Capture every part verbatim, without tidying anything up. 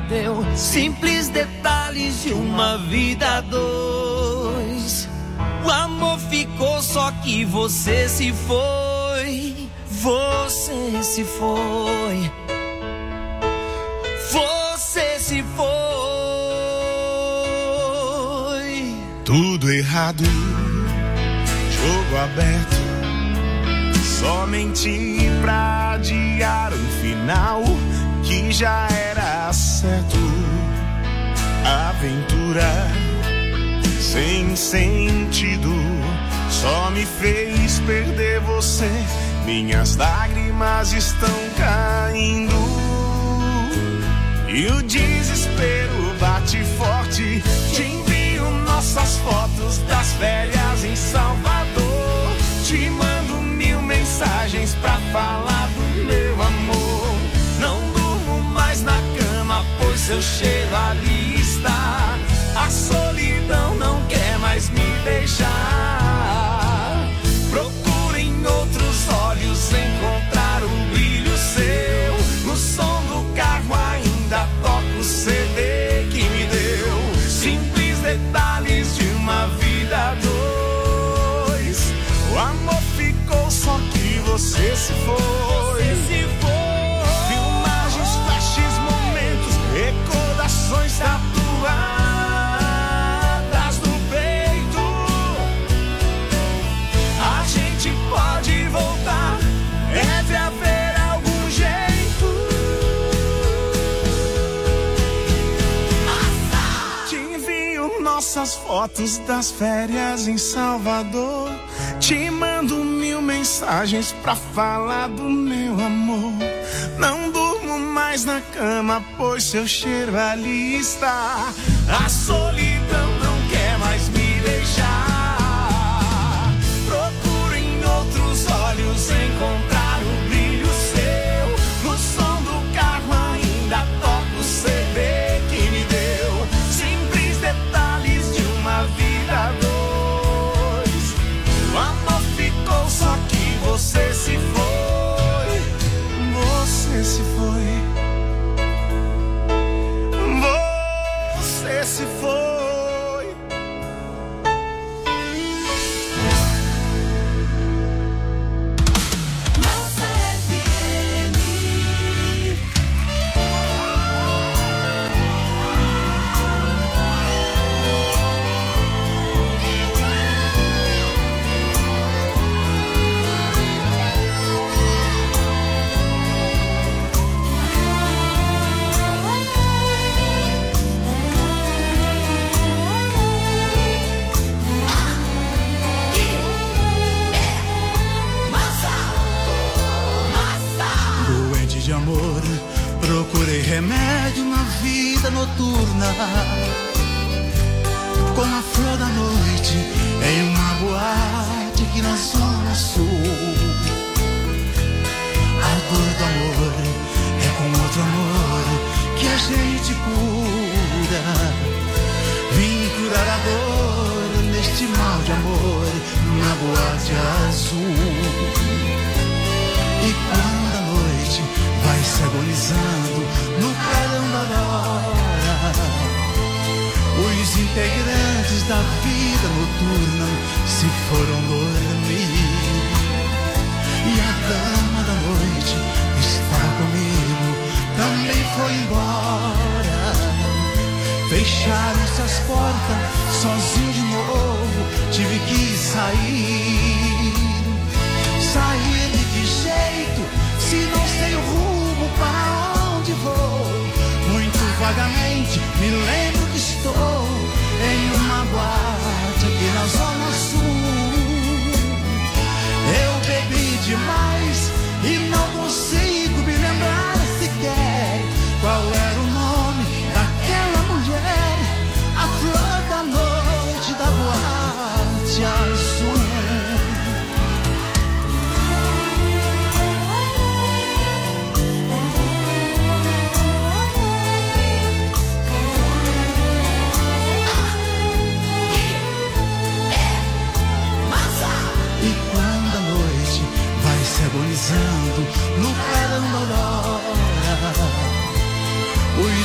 deu. Simples detalhes de uma vida a dois. O amor ficou, só que você se foi. Você se foi. Você se foi. Tudo errado, jogo aberto, somente pra adiar um final que já era certo. Aventura sem sentido só me fez perder você. Minhas lágrimas estão caindo e o desespero bate forte. Te envio nossas fotos das férias em Salvador. Te mando mil mensagens pra falar do meu amor. Não durmo mais na cama, pois seu cheiro ali está. A solidão não quer mais me deixar. Procuro em outros olhos encontrar um brilho seu. No som do carro ainda toco o C D que me deu. Simples detalhes de uma vida a dois. O amor ficou, só que você se foi. Você se foi. Filmagens, flashes, momentos, recordações tatuadas no peito. A gente pode voltar, deve haver algum jeito. Te envio nossas fotos das férias em Salvador. Te mando mil mensagens pra falar do meu amor. Não durmo mais na cama, pois seu cheiro ali está. A solidão não quer mais me deixar. Procuro em outros olhos encontrar um brilho seu. No som do carro ainda toco o C D que me deu. Simples detalhes de uma vida a dois. O amor ficou, só que você se foi. Você se foi. Você se foi. Procurei remédio na vida noturna, como a flor da noite em uma boate aqui na Zona Sul. A dor do amor é com outro amor que a gente cura. Vim curar a dor neste mal de amor na boate azul. E quando a noite vai se agonizando no clarão da aurora, os integrantes da vida noturna se foram dormir. E a dama da noite estava comigo, também foi embora. Fecharam-se as portas, sozinho de novo, tive que sair. Sair de que jeito, se não sei o rumo para onde vou? Muito vagamente me lembro que estou em uma boate aqui na Zona Sul. Eu bebi demais e não consigo me lembrar sequer qual era o nome daquela mulher, a flor da noite da boate azul.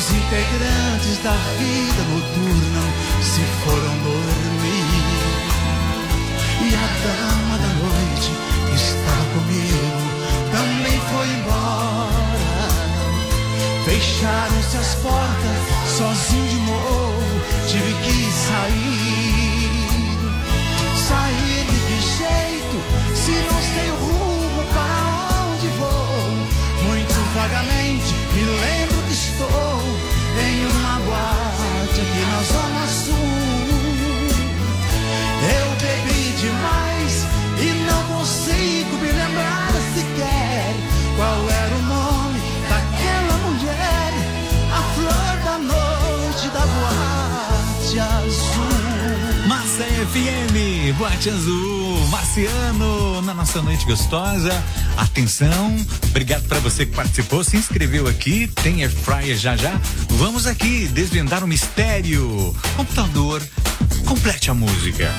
Os integrantes da vida noturna se foram dormir. E a dama da noite que estava comigo também foi embora. Fecharam-se as portas, sozinho de novo, tive que sair. Sair de que jeito, se não sei o rumo para onde vou? Muito vagamente me lembro que estou em uma boate aqui na Zona Sul. Eu bebi demais e não consigo me lembrar sequer qual era o nome daquela mulher, a flor da noite da boate azul. Massa F M, Boate Azul, Marciano, na nossa noite gostosa. Atenção, obrigado para você que participou, se inscreveu aqui, tem Air Fryer já já. Vamos aqui desvendar o mistério. Computador, complete a música.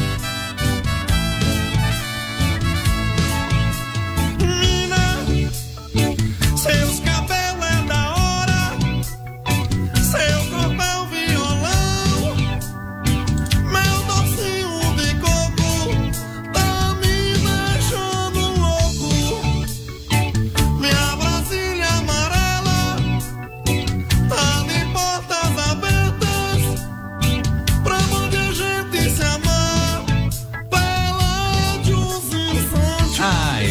Seus cabelos é da hora, seu corpo é o violão, meu docinho de coco tá me deixando louco. Minha Brasília amarela tá de portas abertas pra onde a gente se amar pela de uns instantes.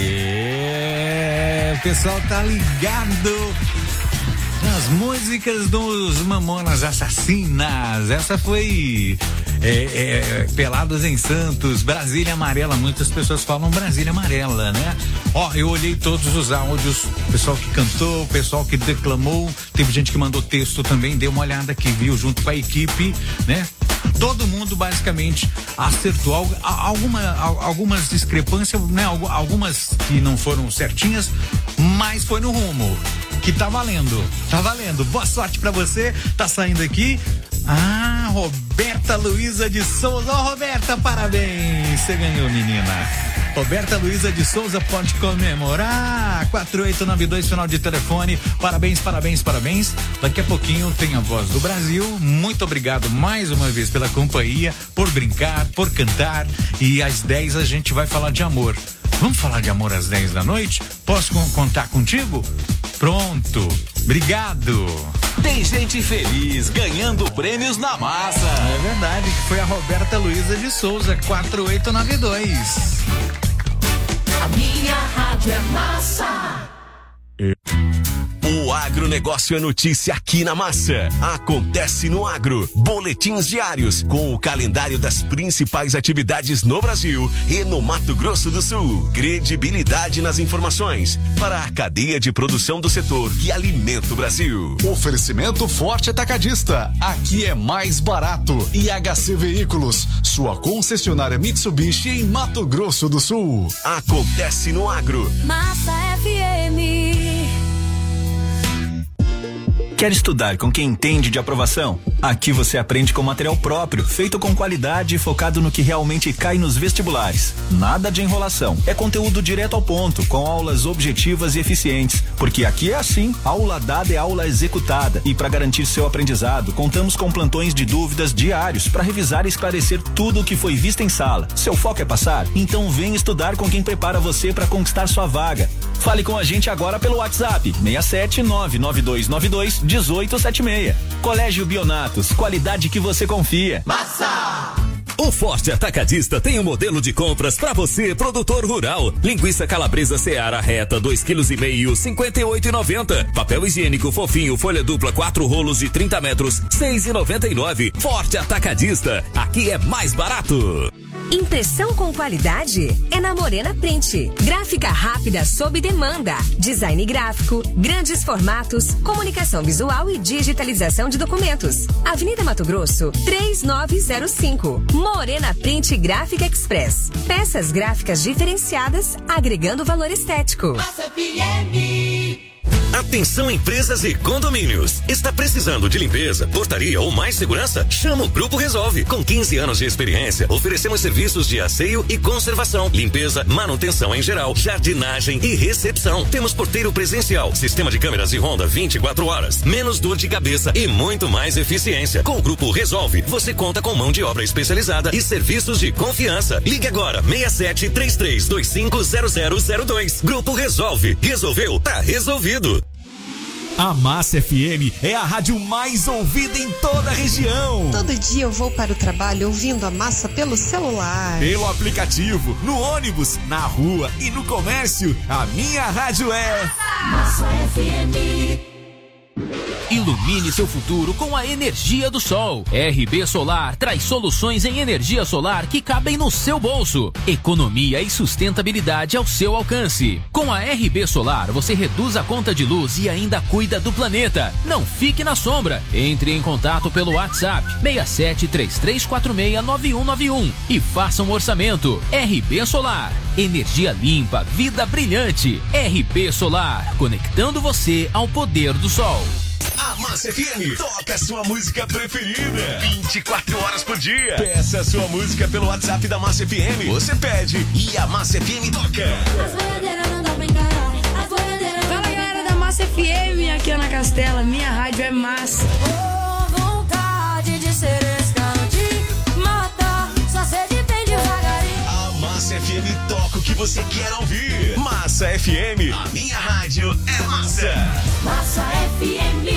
Aê, o pessoal tá ligado nas músicas dos Mamonas Assassinas. Essa foi é, é, Pelados em Santos, Brasília Amarela. Muitas pessoas falam Brasília Amarela, né? Ó, eu olhei todos os áudios, o pessoal que cantou, o pessoal que declamou, teve gente que mandou texto também, deu uma olhada aqui, viu, junto com a equipe, né? Todo mundo basicamente acertou. Alguma, algumas discrepâncias, né? Algumas que não foram certinhas, mas foi no rumo. Que tá valendo, tá valendo. Boa sorte pra você, tá saindo aqui. Ah, Roberta Luiza de Souza. Ó, oh, Roberta, parabéns, você ganhou, menina. Roberta Luiza de Souza pode comemorar. quatro oito nove dois, final de telefone. Parabéns, parabéns, parabéns. Daqui a pouquinho tem a Voz do Brasil. Muito obrigado mais uma vez pela companhia, por brincar, por cantar. E às dez a gente vai falar de amor. Vamos falar de amor às dez da noite? Posso contar contigo? Pronto. Obrigado. Tem gente feliz ganhando prêmios na massa. É verdade, que foi a Roberta Luiza de Souza, quatro oito nove dois. A minha rádio é massa. O agronegócio é notícia aqui na Massa. Acontece no Agro. Boletins diários com o calendário das principais atividades no Brasil e no Mato Grosso do Sul. Credibilidade nas informações para a cadeia de produção do setor que alimenta o Brasil. Oferecimento Forte Atacadista. Aqui é mais barato. E H C Veículos, sua concessionária Mitsubishi em Mato Grosso do Sul. Acontece no Agro. Massa F M. Quer estudar com quem entende de aprovação? Aqui você aprende com material próprio, feito com qualidade e focado no que realmente cai nos vestibulares. Nada de enrolação. É conteúdo direto ao ponto, com aulas objetivas e eficientes. Porque aqui é assim, aula dada é aula executada. E para garantir seu aprendizado, contamos com plantões de dúvidas diários para revisar e esclarecer tudo o que foi visto em sala. Seu foco é passar? Então vem estudar com quem prepara você para conquistar sua vaga. Fale com a gente agora pelo WhatsApp seis sete nove nove dois nove dois um oito sete seis. Colégio Bionatos, qualidade que você confia. Massa! O Forte Atacadista tem um modelo de compras para você, produtor rural. Linguiça calabresa Seara reta, dois quilos e meio, cinquenta e oito e noventa. Papel higiênico fofinho, folha dupla, quatro rolos de trinta metros, seis e noventa e nove. Forte Atacadista, aqui é mais barato. Impressão com qualidade é na Morena Print. Gráfica rápida sob demanda. Design gráfico, grandes formatos, comunicação visual e digitalização de documentos. Avenida Mato Grosso, três nove zero cinco. Morena Print Gráfica Express. Peças gráficas diferenciadas, agregando valor estético. Massa F M. Atenção empresas e condomínios. Está precisando de limpeza, portaria ou mais segurança? Chama o Grupo Resolve. Com quinze anos de experiência, oferecemos serviços de asseio e conservação, limpeza, manutenção em geral, jardinagem e recepção. Temos porteiro presencial, sistema de câmeras e ronda vinte e quatro horas, menos dor de cabeça e muito mais eficiência. Com o Grupo Resolve, você conta com mão de obra especializada e serviços de confiança. Ligue agora, seis sete três três dois cinco zero zero zero dois. Grupo Resolve. Resolveu? Tá resolvido. A Massa F M é a rádio mais ouvida em toda a região. Todo dia eu vou para o trabalho ouvindo a Massa pelo celular, pelo aplicativo, no ônibus, na rua e no comércio. A minha rádio é Massa F M. Ilumine seu futuro com a energia do sol. R B Solar traz soluções em energia solar que cabem no seu bolso. Economia e sustentabilidade ao seu alcance. Com a R B Solar, você reduz a conta de luz e ainda cuida do planeta. Não fique na sombra. Entre em contato pelo WhatsApp seis sete três três quatro seis nove um nove um e faça um orçamento. R B Solar. Energia limpa, vida brilhante. R B Solar. Conectando você ao poder do sol. A Massa F M toca a sua música preferida vinte e quatro horas por dia. Peça a sua música pelo WhatsApp da Massa F M. Você pede e a Massa F M toca. Fala galera da Massa F M, aqui é Ana Castela, minha rádio é massa. Oh, vontade de ser escante, matar, só sede bem devagarinho. A Massa F M toca o que você quer ouvir. Massa F M, a minha rádio é massa. Massa F M.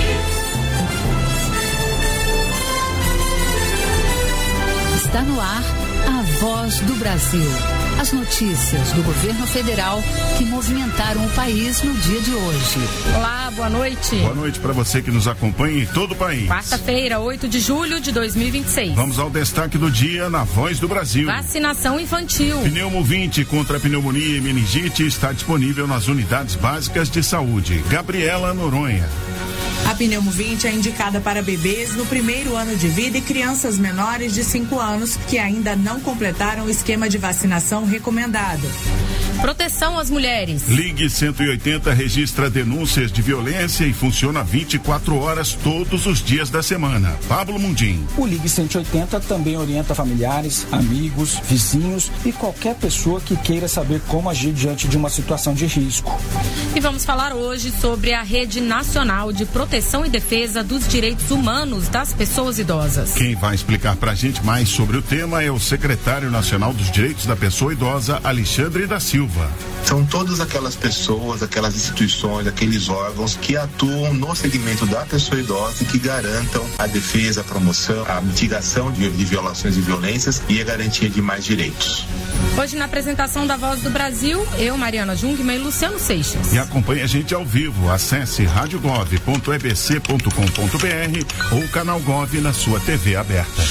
Está no ar a Voz do Brasil. As notícias do governo federal que movimentaram o país no dia de hoje. Olá, boa noite. Boa noite para você que nos acompanha em todo o país. Quarta-feira, oito de julho de dois mil e vinte e seis. Vamos ao destaque do dia na Voz do Brasil. Vacinação infantil. Pneumo vinte contra pneumonia e meningite está disponível nas unidades básicas de saúde. Gabriela Noronha. A Pneumo vinte é indicada para bebês no primeiro ano de vida e crianças menores de cinco anos que ainda não completaram o esquema de vacinação recomendado. Proteção às mulheres. Ligue cento e oitenta registra denúncias de violência e funciona vinte e quatro horas todos os dias da semana. Pablo Mundim. O Ligue cento e oitenta também orienta familiares, amigos, vizinhos e qualquer pessoa que queira saber como agir diante de uma situação de risco. E vamos falar hoje sobre a Rede Nacional de Proteção e Defesa dos Direitos Humanos das Pessoas Idosas. Quem vai explicar pra gente mais sobre o tema é o secretário nacional dos Direitos da Pessoa Idosa, Alexandre da Silva. São todas aquelas pessoas, aquelas instituições, aqueles órgãos que atuam no segmento da pessoa idosa e que garantam a defesa, a promoção, a mitigação de, de violações e violências e a garantia de mais direitos. Hoje na apresentação da Voz do Brasil, eu, Mariana Jungmann e Luciano Seixas. E acompanhe a gente ao vivo. Acesse rádio gov ponto e b c ponto com ponto b r ou canal Gov na sua T V aberta.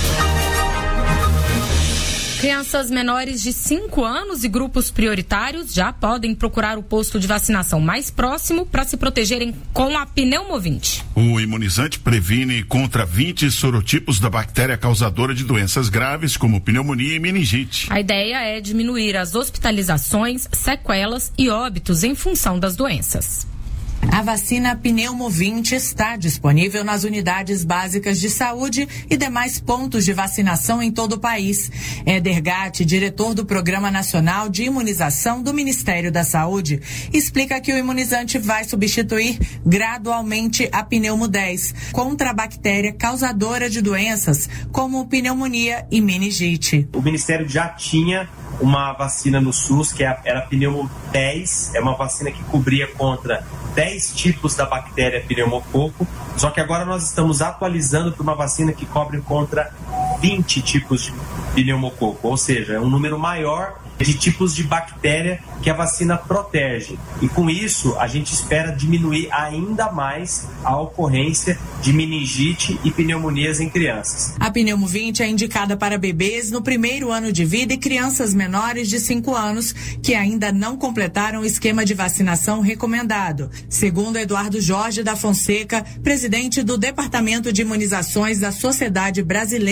Crianças menores de cinco anos e grupos prioritários já podem procurar o posto de vacinação mais próximo para se protegerem com a Pneumo vinte. O imunizante previne contra vinte sorotipos da bactéria causadora de doenças graves, como pneumonia e meningite. A ideia é diminuir as hospitalizações, sequelas e óbitos em função das doenças. A vacina Pneumo vinte está disponível nas unidades básicas de saúde e demais pontos de vacinação em todo o país. Éder Gatti, diretor do Programa Nacional de Imunização do Ministério da Saúde, explica que o imunizante vai substituir gradualmente a Pneumo dez contra a bactéria causadora de doenças como pneumonia e meningite. O Ministério já tinha uma vacina no SUS, que era a Pneumo dez, é uma vacina que cobria contra dez tipos da bactéria pneumococo, só que agora nós estamos atualizando para uma vacina que cobre contra vinte tipos de pneumococo, ou seja, é um número maior de tipos de bactéria que a vacina protege. E com isso, a gente espera diminuir ainda mais a ocorrência de meningite e pneumonias em crianças. A Pneumo vinte é indicada para bebês no primeiro ano de vida e crianças menores de cinco anos que ainda não completaram o esquema de vacinação recomendado. Segundo Eduardo Jorge da Fonseca, presidente do Departamento de Imunizações da Sociedade Brasileira de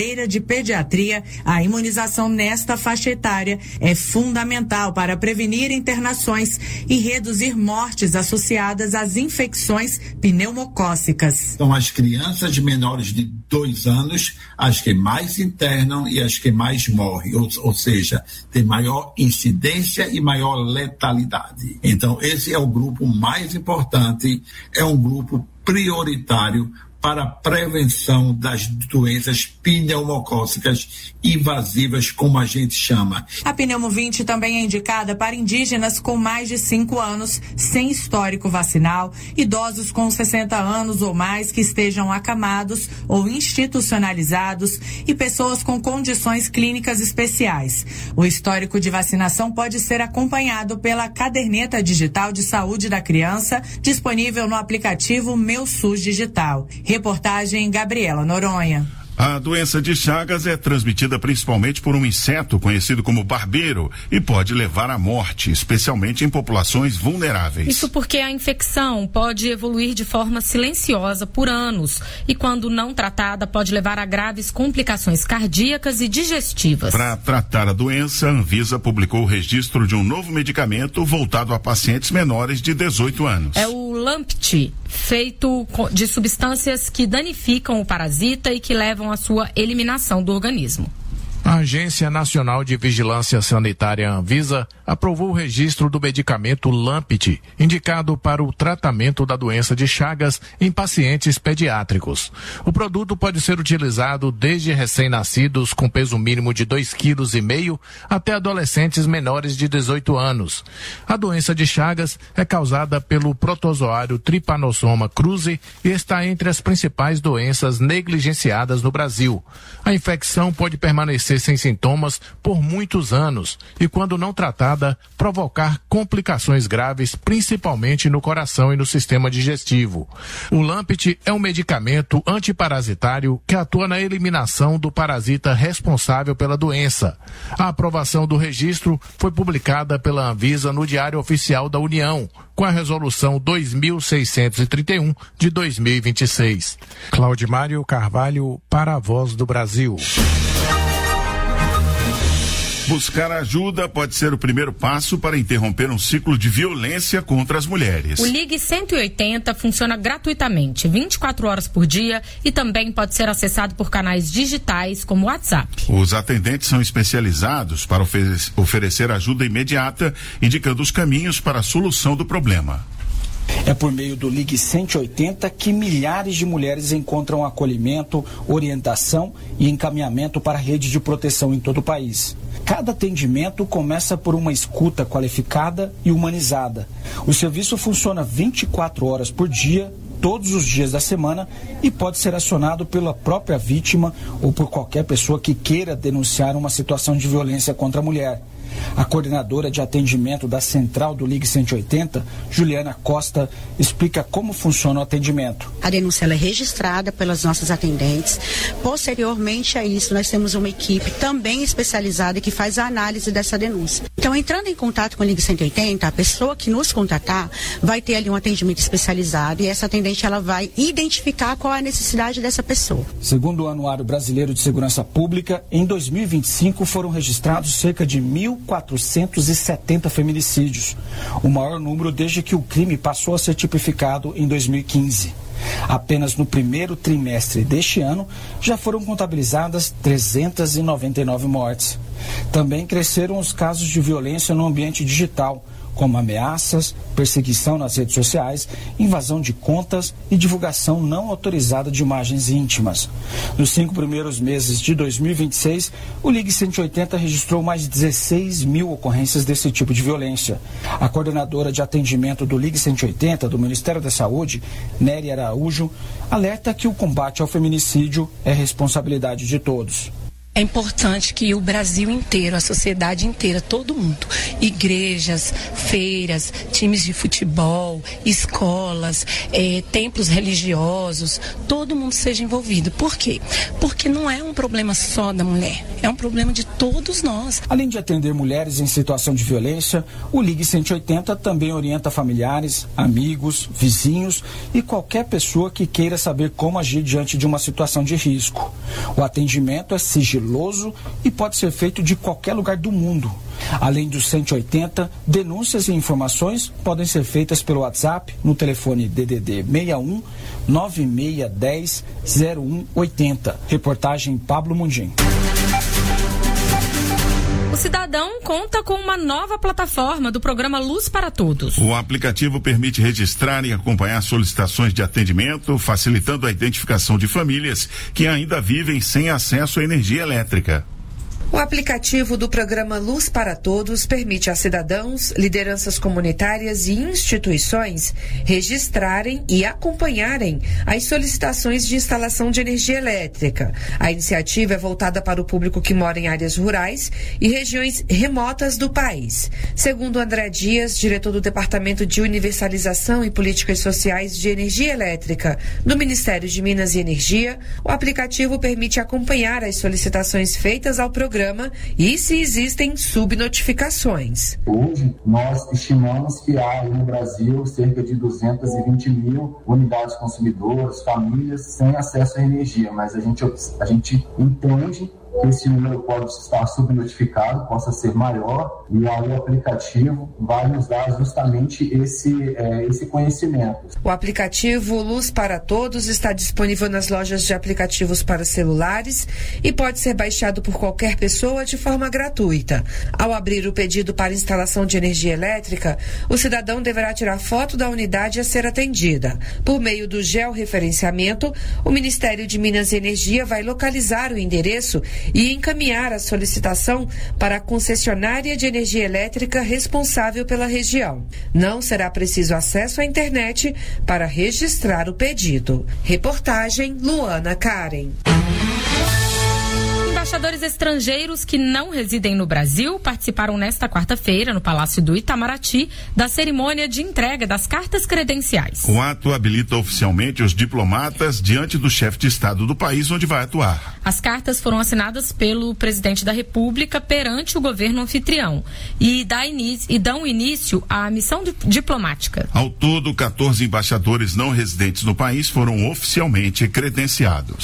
pediatria, a imunização nesta faixa etária é fundamental para prevenir internações e reduzir mortes associadas às infecções pneumocócicas. São as crianças menores de dois anos as que mais internam e as que mais morrem, ou, ou seja, tem maior incidência e maior letalidade. Então, esse é o grupo mais importante, é um grupo prioritário para a prevenção das doenças pneumocócicas invasivas, como a gente chama. A pneumo vinte também é indicada para indígenas com mais de cinco anos, sem histórico vacinal, idosos com sessenta anos ou mais que estejam acamados ou institucionalizados e pessoas com condições clínicas especiais. O histórico de vacinação pode ser acompanhado pela caderneta digital de saúde da criança, disponível no aplicativo Meu SUS Digital. Reportagem Gabriela Noronha. A doença de Chagas é transmitida principalmente por um inseto conhecido como barbeiro e pode levar à morte, especialmente em populações vulneráveis. Isso porque a infecção pode evoluir de forma silenciosa por anos e, quando não tratada, pode levar a graves complicações cardíacas e digestivas. Para tratar a doença, a Anvisa publicou o registro de um novo medicamento voltado a pacientes menores de dezoito anos. É o Lampt, feito de substâncias que danificam o parasita e que levam à sua eliminação do organismo. A Agência Nacional de Vigilância Sanitária Anvisa aprovou o registro do medicamento Lampt, indicado para o tratamento da doença de Chagas em pacientes pediátricos. O produto pode ser utilizado desde recém-nascidos com peso mínimo de dois vírgula cinco quilos até adolescentes menores de dezoito anos. A doença de Chagas é causada pelo protozoário Trypanosoma cruzi e está entre as principais doenças negligenciadas no Brasil. A infecção pode permanecer sem sintomas por muitos anos e, quando não tratada, provocar complicações graves, principalmente no coração e no sistema digestivo. O Lampt é um medicamento antiparasitário que atua na eliminação do parasita responsável pela doença. A aprovação do registro foi publicada pela Anvisa no Diário Oficial da União, com a resolução dois mil seiscentos e trinta e um de dois mil e vinte e seis. Claudimário Carvalho, para a Voz do Brasil. Buscar ajuda pode ser o primeiro passo para interromper um ciclo de violência contra as mulheres. O Ligue cento e oitenta funciona gratuitamente, vinte e quatro horas por dia, e também pode ser acessado por canais digitais como o WhatsApp. Os atendentes são especializados para ofe- oferecer ajuda imediata, indicando os caminhos para a solução do problema. É por meio do Ligue cento e oitenta que milhares de mulheres encontram acolhimento, orientação e encaminhamento para a rede de proteção em todo o país. Cada atendimento começa por uma escuta qualificada e humanizada. O serviço funciona vinte e quatro horas por dia, todos os dias da semana, e pode ser acionado pela própria vítima ou por qualquer pessoa que queira denunciar uma situação de violência contra a mulher. A coordenadora de atendimento da central do Ligue cento e oitenta, Juliana Costa, explica como funciona o atendimento. A denúncia ela é registrada pelas nossas atendentes. Posteriormente a isso, nós temos uma equipe também especializada que faz a análise dessa denúncia. Então, entrando em contato com o Ligue cento e oitenta, a pessoa que nos contatar vai ter ali um atendimento especializado e essa atendente ela vai identificar qual é a necessidade dessa pessoa. Segundo o Anuário Brasileiro de Segurança Pública, em dois mil e vinte e cinco foram registrados cerca de mil quatrocentos e setenta feminicídios, o maior número desde que o crime passou a ser tipificado em dois mil e quinze. Apenas no primeiro trimestre deste ano já foram contabilizadas trezentas e noventa e nove mortes. Também cresceram os casos de violência no ambiente digital, como ameaças, perseguição nas redes sociais, invasão de contas e divulgação não autorizada de imagens íntimas. Nos cinco primeiros meses de dois mil e vinte e seis, o Ligue cento e oitenta registrou mais de dezesseis mil ocorrências desse tipo de violência. A coordenadora de atendimento do Ligue cento e oitenta do Ministério da Saúde, Nery Araújo, alerta que o combate ao feminicídio é responsabilidade de todos. É importante que o Brasil inteiro, a sociedade inteira, todo mundo, igrejas, feiras, times de futebol, escolas, eh, templos religiosos, todo mundo seja envolvido. Por quê? Porque não é um problema só da mulher, é um problema de todos nós. Além de atender mulheres em situação de violência, o Ligue cento e oitenta também orienta familiares, amigos, vizinhos e qualquer pessoa que queira saber como agir diante de uma situação de risco. O atendimento é sigiloso e pode ser feito de qualquer lugar do mundo. Além do cento e oitenta, denúncias e informações podem ser feitas pelo WhatsApp no telefone D D D seis um nove seis um zero zero um oito zero. Reportagem Pablo Mundim. O cidadão conta com uma nova plataforma do programa Luz para Todos. O aplicativo permite registrar e acompanhar solicitações de atendimento, facilitando a identificação de famílias que ainda vivem sem acesso à energia elétrica. O aplicativo do programa Luz para Todos permite a cidadãos, lideranças comunitárias e instituições registrarem e acompanharem as solicitações de instalação de energia elétrica. A iniciativa é voltada para o público que mora em áreas rurais e regiões remotas do país. Segundo André Dias, diretor do Departamento de Universalização e Políticas Sociais de Energia Elétrica do Ministério de Minas e Energia, o aplicativo permite acompanhar as solicitações feitas ao programa e se existem subnotificações. Hoje, nós estimamos que há no Brasil cerca de duzentas e vinte mil unidades consumidoras, famílias sem acesso à energia, mas a gente, a gente entende que esse número pode estar subnotificado, possa ser maior, e aí o aplicativo vai nos dar justamente esse, é, esse conhecimento. O aplicativo Luz para Todos está disponível nas lojas de aplicativos para celulares e pode ser baixado por qualquer pessoa de forma gratuita. Ao abrir o pedido para instalação de energia elétrica, o cidadão deverá tirar foto da unidade a ser atendida. Por meio do georreferenciamento, o Ministério de Minas e Energia vai localizar o endereço e encaminhar a solicitação para a concessionária de energia elétrica responsável pela região. Não será preciso acesso à internet para registrar o pedido. Reportagem Luana Karen. Embaixadores estrangeiros que não residem no Brasil participaram nesta quarta-feira, no Palácio do Itamaraty, da cerimônia de entrega das cartas credenciais. O ato habilita oficialmente os diplomatas diante do chefe de Estado do país onde vai atuar. As cartas foram assinadas pelo presidente da República perante o governo anfitrião e, dá início, e dão início à missão diplomática. Ao todo, quatorze embaixadores não residentes no país foram oficialmente credenciados.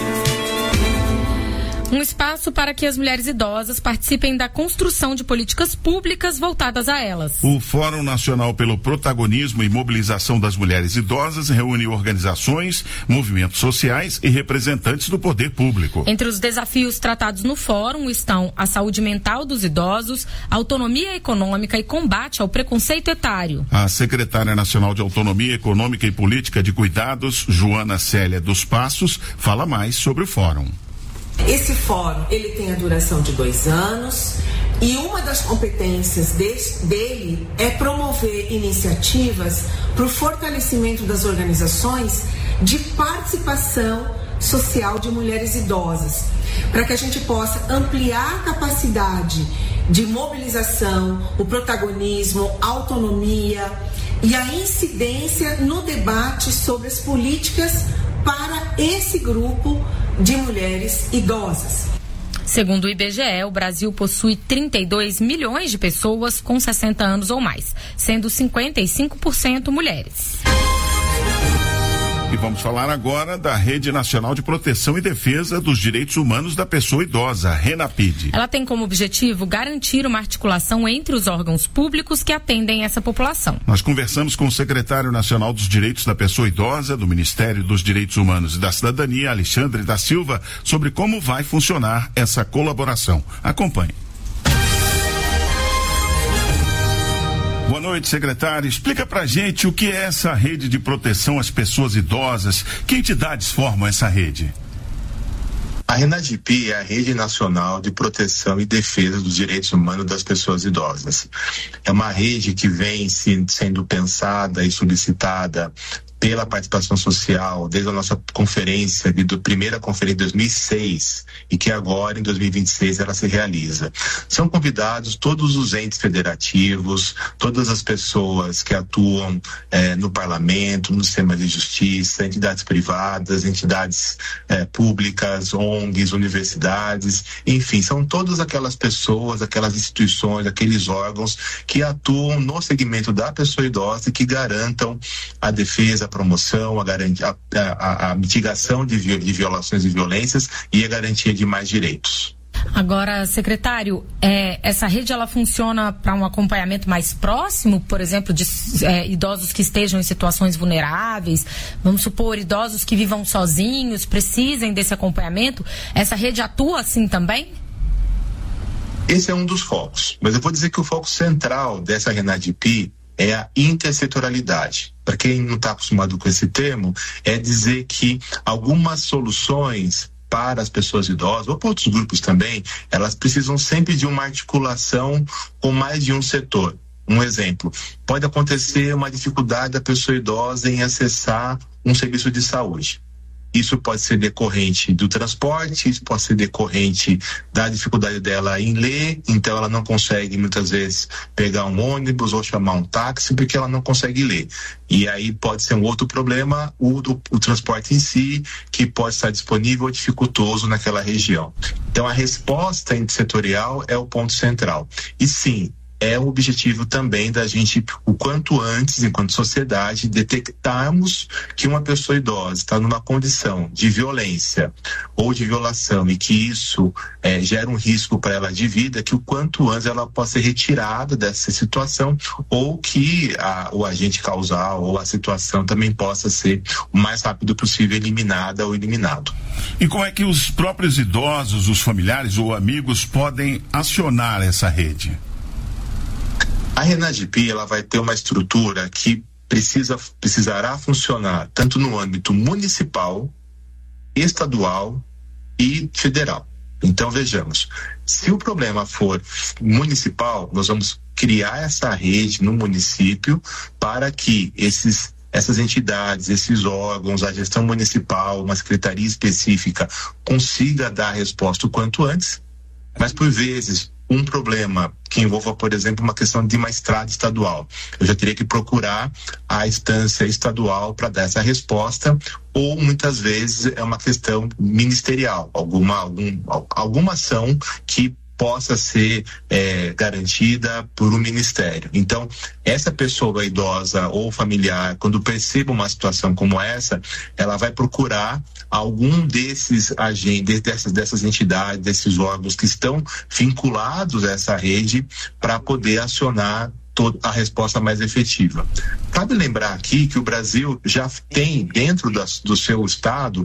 Um espaço para que as mulheres idosas participem da construção de políticas públicas voltadas a elas. O Fórum Nacional pelo Protagonismo e Mobilização das Mulheres Idosas reúne organizações, movimentos sociais e representantes do poder público. Entre os desafios tratados no fórum estão a saúde mental dos idosos, autonomia econômica e combate ao preconceito etário. A secretária nacional de Autonomia Econômica e Política de Cuidados, Joana Célia dos Passos, fala mais sobre o fórum. Esse fórum, ele tem a duração de dois anos e uma das competências desse, dele é promover iniciativas para o fortalecimento das organizações de participação social de mulheres idosas, para que a gente possa ampliar a capacidade de mobilização, o protagonismo, a autonomia e a incidência no debate sobre as políticas para esse grupo de mulheres idosas. Segundo o I B G E, o Brasil possui trinta e dois milhões de pessoas com sessenta anos ou mais, sendo cinquenta e cinco por cento mulheres. E vamos falar agora da Rede Nacional de Proteção e Defesa dos Direitos Humanos da Pessoa Idosa, RENAPID. Ela tem como objetivo garantir uma articulação entre os órgãos públicos que atendem essa população. Nós conversamos com o secretário nacional dos Direitos da Pessoa Idosa, do Ministério dos Direitos Humanos e da Cidadania, Alexandre da Silva, sobre como vai funcionar essa colaboração. Acompanhe. Boa noite, secretário. Explica pra gente o que é essa rede de proteção às pessoas idosas. Que entidades formam essa rede? A RENADIP é a Rede Nacional de Proteção e Defesa dos Direitos Humanos das Pessoas Idosas. É uma rede que vem se, sendo pensada e solicitada pela participação social, desde a nossa conferência, de, do, primeira conferência de dois mil e seis, e que agora, em dois mil e vinte e seis, ela se realiza. São convidados todos os entes federativos, todas as pessoas que atuam eh, no parlamento, no sistema de justiça, entidades privadas, entidades eh, públicas, O N Gs, universidades, enfim, são todas aquelas pessoas, aquelas instituições, aqueles órgãos que atuam no segmento da pessoa idosa e que garantam a defesa, a promoção, a, garantia, a, a, a mitigação de, vi, de violações e violências e a garantia de mais direitos. Agora, secretário, é, essa rede ela funciona para um acompanhamento mais próximo, por exemplo, de é, idosos que estejam em situações vulneráveis, vamos supor, idosos que vivam sozinhos, precisem desse acompanhamento, essa rede atua assim também? Esse é um dos focos, mas eu vou dizer que o foco central dessa RENADIP é a intersetorialidade. Para quem não está acostumado com esse termo, é dizer que algumas soluções para as pessoas idosas, ou para outros grupos também, elas precisam sempre de uma articulação com mais de um setor. Um exemplo, pode acontecer uma dificuldade da pessoa idosa em acessar um serviço de saúde. Isso pode ser decorrente do transporte, isso pode ser decorrente da dificuldade dela em ler, então ela não consegue muitas vezes pegar um ônibus ou chamar um táxi porque ela não consegue ler. E aí pode ser um outro problema, o, o, o transporte em si, que pode estar disponível ou dificultoso naquela região. Então a resposta intersetorial é o ponto central. E sim, é o objetivo também da gente, o quanto antes, enquanto sociedade, detectarmos que uma pessoa idosa está numa condição de violência ou de violação e que isso é, gera um risco para ela de vida, que o quanto antes ela possa ser retirada dessa situação ou que a, o agente causal ou a situação também possa ser o mais rápido possível eliminada ou eliminado. E como é que os próprios idosos, os familiares ou amigos podem acionar essa rede? A RENADIP, ela vai ter uma estrutura que precisa, precisará funcionar tanto no âmbito municipal, estadual e federal. Então, vejamos, se o problema for municipal, nós vamos criar essa rede no município para que esses essas entidades, esses órgãos, a gestão municipal, uma secretaria específica, consiga dar a resposta o quanto antes, mas por vezes um problema que envolva, por exemplo, uma questão de uma estrada estadual. Eu já teria que procurar a instância estadual para dar essa resposta, ou muitas vezes é uma questão ministerial, alguma, algum, alguma ação que possa ser é, garantida por um ministério. Então, essa pessoa idosa ou familiar, quando perceba uma situação como essa, ela vai procurar algum desses agentes, dessas, dessas entidades, desses órgãos que estão vinculados a essa rede para poder acionar a resposta mais efetiva. Cabe lembrar aqui que o Brasil já tem dentro das, do seu estado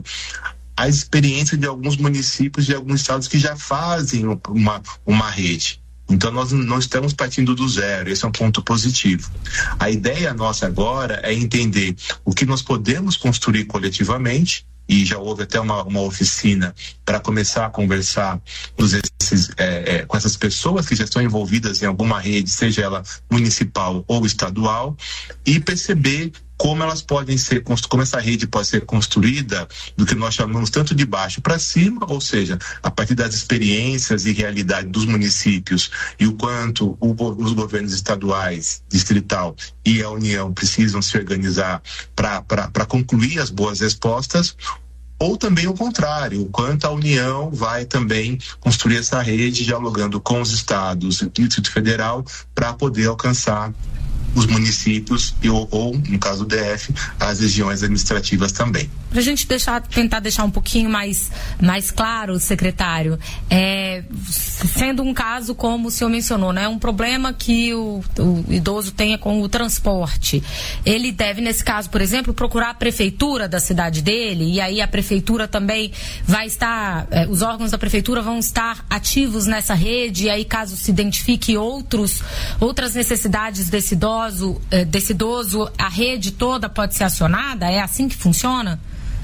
a experiência de alguns municípios e alguns estados que já fazem uma, uma rede. Então nós não estamos partindo do zero, esse é um ponto positivo. A ideia nossa agora é entender o que nós podemos construir coletivamente, e já houve até uma, uma oficina para começar a conversar com, esses, é, é, com essas pessoas que já estão envolvidas em alguma rede, seja ela municipal ou estadual, e perceber como elas podem ser, como essa rede pode ser construída do que nós chamamos tanto de baixo para cima, ou seja, a partir das experiências e realidade dos municípios e o quanto o, os governos estaduais, distrital e a União precisam se organizar para concluir as boas respostas, ou também o contrário, o quanto a União vai também construir essa rede dialogando com os estados e o Distrito Federal para poder alcançar os municípios e, ou, ou, no caso do D F, as regiões administrativas também. Para a gente deixar, tentar deixar um pouquinho mais, mais claro, secretário, é, sendo um caso como o senhor mencionou, né, um problema que o, o idoso tenha com o transporte, ele deve, nesse caso, por exemplo, procurar a prefeitura da cidade dele, e aí a prefeitura também vai estar, é, os órgãos da prefeitura vão estar ativos nessa rede, e aí caso se identifique outros, outras necessidades desse idoso, desse idoso, a rede toda pode ser acionada? É assim que funciona?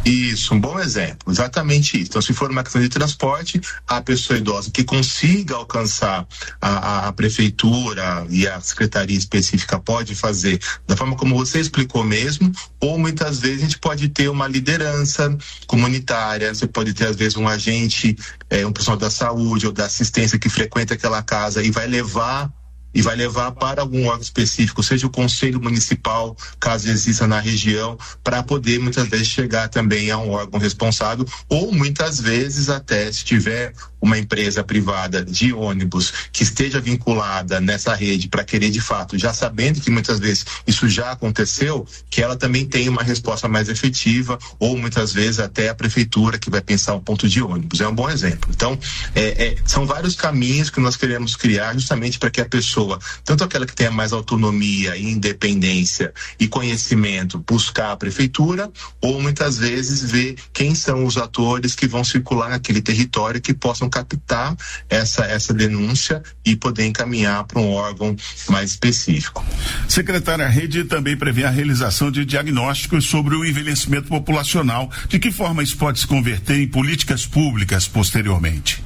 Isso, um bom exemplo, exatamente isso. Então, se for uma questão de transporte, a pessoa idosa que consiga alcançar a, a, a prefeitura e a secretaria específica pode fazer da forma como você explicou mesmo, ou muitas vezes a gente pode ter uma liderança comunitária, você pode ter às vezes um agente, é, um profissional da saúde ou da assistência que frequenta aquela casa e vai levar e vai levar para algum órgão específico, seja o conselho municipal, caso exista na região, para poder muitas vezes chegar também a um órgão responsável, ou muitas vezes até se tiver uma empresa privada de ônibus que esteja vinculada nessa rede para querer de fato, já sabendo que muitas vezes isso já aconteceu, que ela também tenha uma resposta mais efetiva, ou muitas vezes até a prefeitura que vai pensar um ponto de ônibus. É um bom exemplo. Então, é, é, são vários caminhos que nós queremos criar justamente para que a pessoa, tanto aquela que tenha mais autonomia e independência e conhecimento, buscar a prefeitura, ou muitas vezes ver quem são os atores que vão circular naquele território que possam captar essa, essa denúncia e poder encaminhar para um órgão mais específico. Secretária, a rede também prevê a realização de diagnósticos sobre o envelhecimento populacional. De que forma isso pode se converter em políticas públicas posteriormente?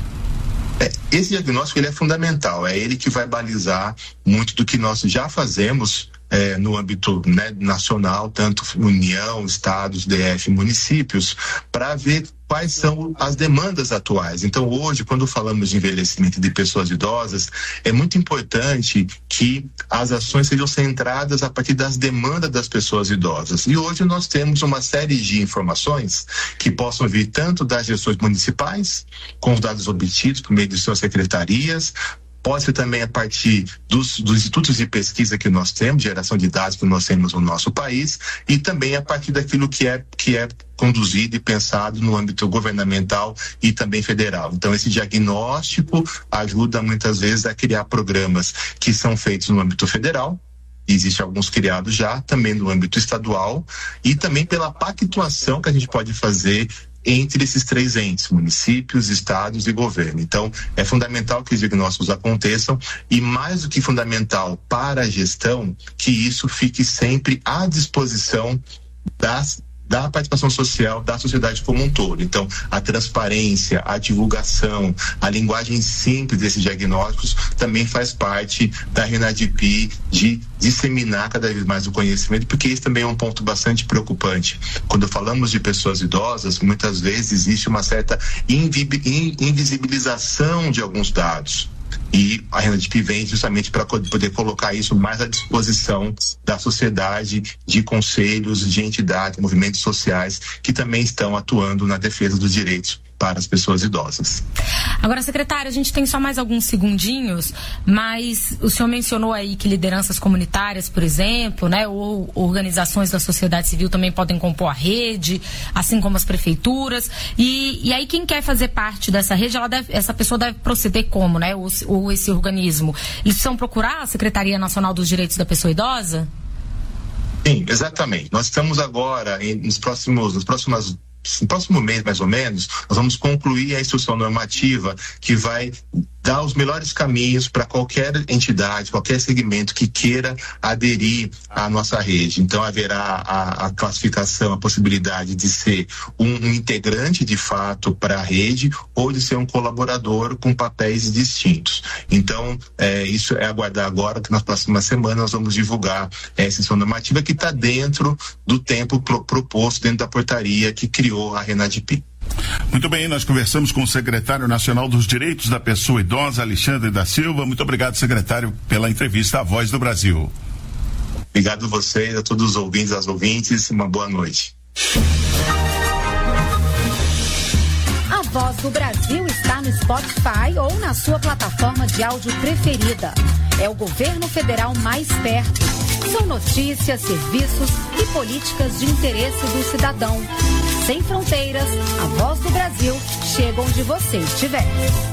Esse diagnóstico ele é fundamental, é ele que vai balizar muito do que nós já fazemos é, no âmbito, né, nacional, tanto União, Estados, D F, municípios, para ver quais são as demandas atuais. Então, hoje, quando falamos de envelhecimento de pessoas idosas, é muito importante que as ações sejam centradas a partir das demandas das pessoas idosas. E hoje nós temos uma série de informações que possam vir tanto das gestões municipais, com os dados obtidos por meio de suas secretarias, pode ser também a partir dos, dos institutos de pesquisa que nós temos, geração de dados que nós temos no nosso país, e também a partir daquilo que é, que é conduzido e pensado no âmbito governamental e também federal. Então, esse diagnóstico ajuda muitas vezes a criar programas que são feitos no âmbito federal. Existem alguns criados já, também no âmbito estadual, e também pela pactuação que a gente pode fazer entre esses três entes, municípios, estados e governo. Então, é fundamental que os diagnósticos aconteçam e, mais do que fundamental para a gestão, que isso fique sempre à disposição das da participação social da sociedade como um todo. Então, a transparência, a divulgação, a linguagem simples desses diagnósticos também faz parte da Renadip de disseminar cada vez mais o conhecimento, porque esse também é um ponto bastante preocupante. Quando falamos de pessoas idosas, muitas vezes existe uma certa invisibilização de alguns dados. E a Renadip vem justamente para poder colocar isso mais à disposição da sociedade, de conselhos, de entidades, movimentos sociais que também estão atuando na defesa dos direitos para as pessoas idosas. Agora, secretário, a gente tem só mais alguns segundinhos, mas o senhor mencionou aí que lideranças comunitárias, por exemplo, né, ou organizações da sociedade civil também podem compor a rede, assim como as prefeituras, e, e aí quem quer fazer parte dessa rede, ela deve, essa pessoa deve proceder como, né, ou, ou esse organismo? Eles precisam procurar a Secretaria Nacional dos Direitos da Pessoa Idosa? Sim, exatamente. Nós estamos agora, em, nos próximos, nos próximos no próximo mês, mais ou menos, nós vamos concluir a instrução normativa que vai dar os melhores caminhos para qualquer entidade, qualquer segmento que queira aderir à nossa rede. Então, haverá a, a classificação, a possibilidade de ser um, um integrante de fato para a rede ou de ser um colaborador com papéis distintos. Então, é, isso é aguardar agora, que nas próximas semanas nós vamos divulgar essa instrução normativa que está dentro do tempo pro, proposto, dentro da portaria que criou a Renadip. Muito bem, nós conversamos com o secretário nacional dos Direitos da Pessoa Idosa, Alexandre da Silva. Muito obrigado, secretário, pela entrevista à Voz do Brasil. Obrigado a vocês, a todos os ouvintes, as ouvintes, uma boa noite. A Voz do Brasil está no Spotify ou na sua plataforma de áudio preferida. É o governo federal mais perto. São notícias, serviços e políticas de interesse do cidadão. Sem fronteiras, a Voz do Brasil chega onde você estiver.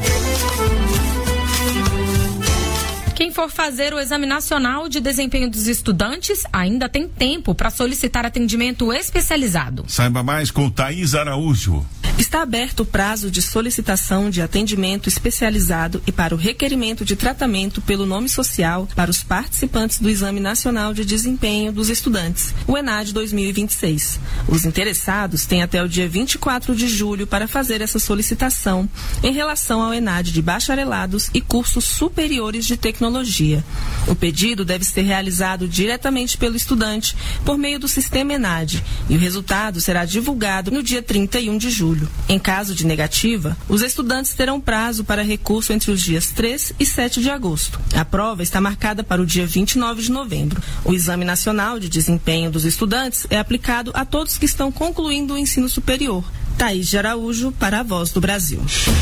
Quem for fazer o Exame Nacional de Desempenho dos Estudantes ainda tem tempo para solicitar atendimento especializado. Saiba mais com Thaís Araújo. Está aberto o prazo de solicitação de atendimento especializado e para o requerimento de tratamento pelo nome social para os participantes do Exame Nacional de Desempenho dos Estudantes, o ENAD dois mil e vinte e seis. Os interessados têm até o dia vinte e quatro de julho para fazer essa solicitação em relação ao ENAD de bacharelados e cursos superiores de tecnologia. O pedido deve ser realizado diretamente pelo estudante por meio do sistema ENAD e o resultado será divulgado no dia trinta e um de julho. Em caso de negativa, os estudantes terão prazo para recurso entre os dias três e sete de agosto. A prova está marcada para o dia vinte e nove de novembro. O Exame Nacional de Desempenho dos Estudantes é aplicado a todos que estão concluindo o ensino superior. Thaís de Araújo, para a Voz do Brasil.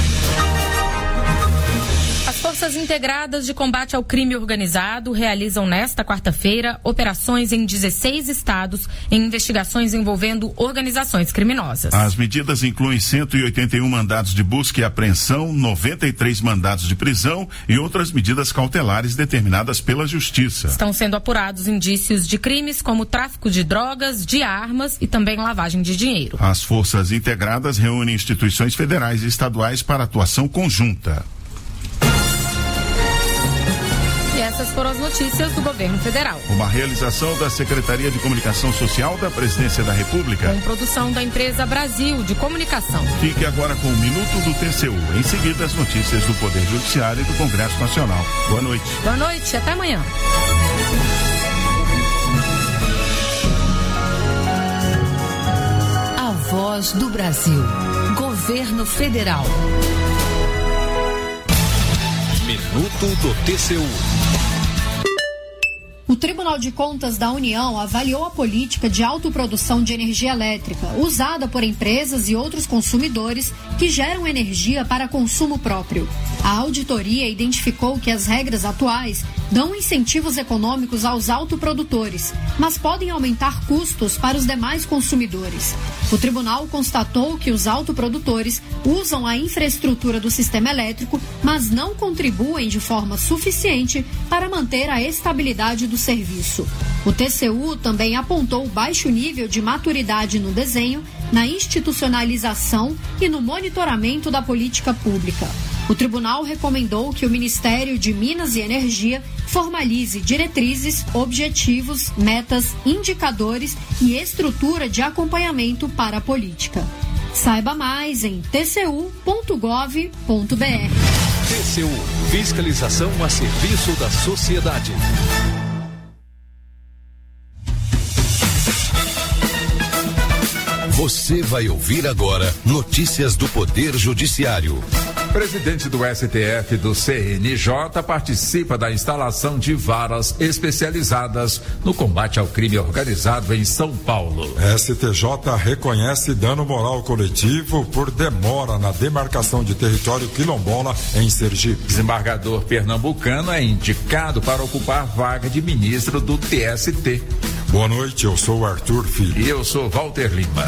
As Forças Integradas de Combate ao Crime Organizado realizam nesta quarta-feira operações em dezesseis estados em investigações envolvendo organizações criminosas. As medidas incluem cento e oitenta e um mandados de busca e apreensão, noventa e três mandados de prisão e outras medidas cautelares determinadas pela Justiça. Estão sendo apurados indícios de crimes como tráfico de drogas, de armas e também lavagem de dinheiro. As Forças Integradas reúnem instituições federais e estaduais para atuação conjunta. E essas foram as notícias do governo federal. Uma realização da Secretaria de Comunicação Social da Presidência da República. Com produção da empresa Brasil de Comunicação. Fique agora com o Minuto do T C U. Em seguida, as notícias do Poder Judiciário e do Congresso Nacional. Boa noite. Boa noite, até amanhã. A Voz do Brasil. Governo Federal. Minuto do T C U. O Tribunal de Contas da União avaliou a política de autoprodução de energia elétrica usada por empresas e outros consumidores que geram energia para consumo próprio. A auditoria identificou que as regras atuais dão incentivos econômicos aos autoprodutores, mas podem aumentar custos para os demais consumidores. O tribunal constatou que os autoprodutores usam a infraestrutura do sistema elétrico, mas não contribuem de forma suficiente para manter a estabilidade do serviço. O T C U também apontou baixo nível de maturidade no desenho, na institucionalização e no monitoramento da política pública. O tribunal recomendou que o Ministério de Minas e Energia formalize diretrizes, objetivos, metas, indicadores e estrutura de acompanhamento para a política. Saiba mais em t c u ponto gov ponto b r. T C U, fiscalização a serviço da sociedade. Você vai ouvir agora notícias do Poder Judiciário. Presidente do S T F do C N J participa da instalação de varas especializadas no combate ao crime organizado em São Paulo. S T J reconhece dano moral coletivo por demora na demarcação de território quilombola em Sergipe. Desembargador pernambucano é indicado para ocupar vaga de ministro do T S T. Boa noite, eu sou Arthur Filho. E eu sou Walter Lima.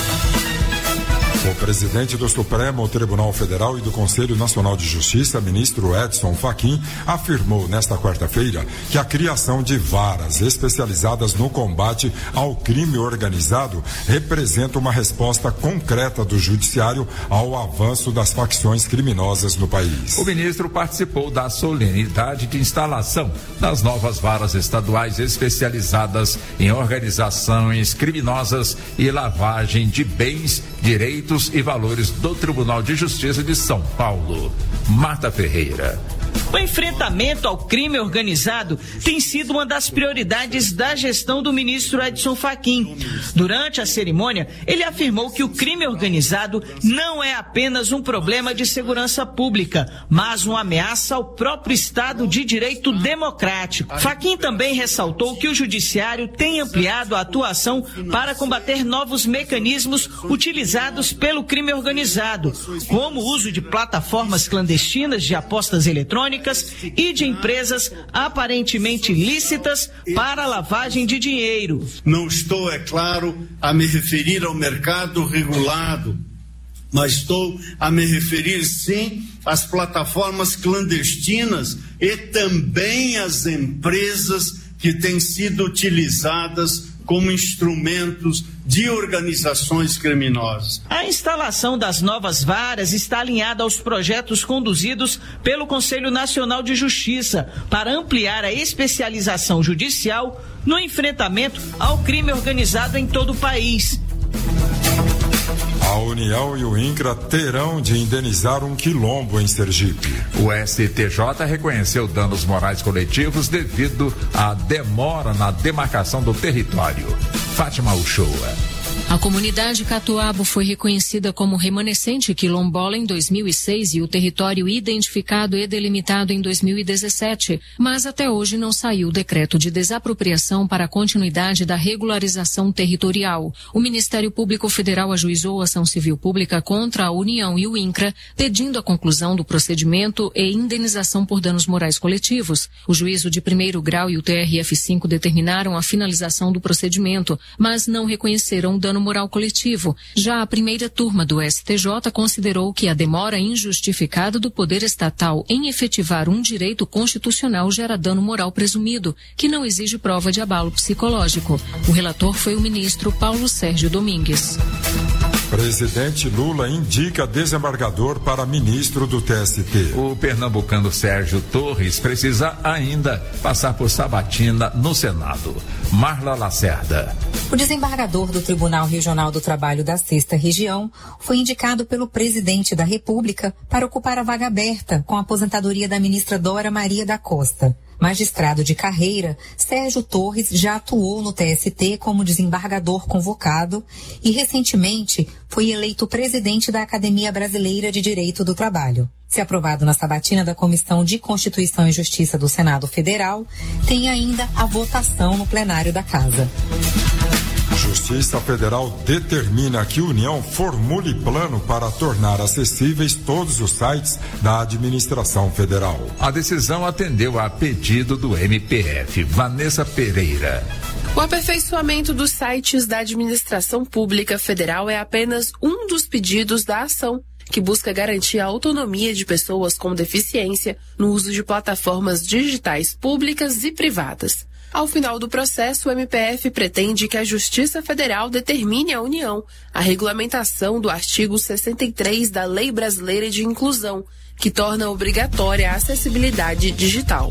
O presidente do Supremo Tribunal Federal e do Conselho Nacional de Justiça, ministro Edson Fachin, afirmou nesta quarta-feira que a criação de varas especializadas no combate ao crime organizado representa uma resposta concreta do judiciário ao avanço das facções criminosas no país. O ministro participou da solenidade de instalação das novas varas estaduais especializadas em organizações criminosas e lavagem de bens, direitos e valores do Tribunal de Justiça de São Paulo. Marta Ferreira. O enfrentamento ao crime organizado tem sido uma das prioridades da gestão do ministro Edson Fachin. Durante a cerimônia, ele afirmou que o crime organizado não é apenas um problema de segurança pública, mas uma ameaça ao próprio Estado de Direito democrático. Fachin também ressaltou que o Judiciário tem ampliado a atuação para combater novos mecanismos utilizados pelo crime organizado, como o uso de plataformas clandestinas de apostas eletrônicas e de empresas aparentemente lícitas para lavagem de dinheiro. Não estou, é claro, a me referir ao mercado regulado, mas estou a me referir, sim, às plataformas clandestinas e também às empresas que têm sido utilizadas como instrumentos de organizações criminosas. A instalação das novas varas está alinhada aos projetos conduzidos pelo Conselho Nacional de Justiça para ampliar a especialização judicial no enfrentamento ao crime organizado em todo o país. A União e o INCRA terão de indenizar um quilombo em Sergipe. O S T J reconheceu danos morais coletivos devido à demora na demarcação do território. Fátima Uchoa. A comunidade Catuabo foi reconhecida como remanescente quilombola em dois mil e seis e o território identificado e delimitado em dois mil e dezessete, mas até hoje não saiu o decreto de desapropriação para a continuidade da regularização territorial. O Ministério Público Federal ajuizou ação civil pública contra a União e o INCRA, pedindo a conclusão do procedimento e indenização por danos morais coletivos. O juízo de primeiro grau e o T R F cinco determinaram a finalização do procedimento, mas não reconheceram o dano moral coletivo. Já a primeira turma do S T J considerou que a demora injustificada do poder estatal em efetivar um direito constitucional gera dano moral presumido, que não exige prova de abalo psicológico. O relator foi o ministro Paulo Sérgio Domingues. Presidente Lula indica desembargador para ministro do T S T. O pernambucano Sérgio Torres precisa ainda passar por sabatina no Senado. Marla Lacerda. O desembargador do Tribunal Regional do Trabalho da Sexta Região foi indicado pelo presidente da República para ocupar a vaga aberta com a aposentadoria da ministra Dora Maria da Costa. Magistrado de carreira, Sérgio Torres já atuou no T S T como desembargador convocado e, recentemente, foi eleito presidente da Academia Brasileira de Direito do Trabalho. Se aprovado na sabatina da Comissão de Constituição e Justiça do Senado Federal, tem ainda a votação no plenário da Casa. Justiça Federal determina que a União formule plano para tornar acessíveis todos os sites da administração federal. A decisão atendeu a pedido do M P F. Vanessa Pereira. O aperfeiçoamento dos sites da administração pública federal é apenas um dos pedidos da ação, que busca garantir a autonomia de pessoas com deficiência no uso de plataformas digitais públicas e privadas. Ao final do processo, o M P F pretende que a Justiça Federal determine à União a regulamentação do artigo sessenta e três da Lei Brasileira de Inclusão, que torna obrigatória a acessibilidade digital.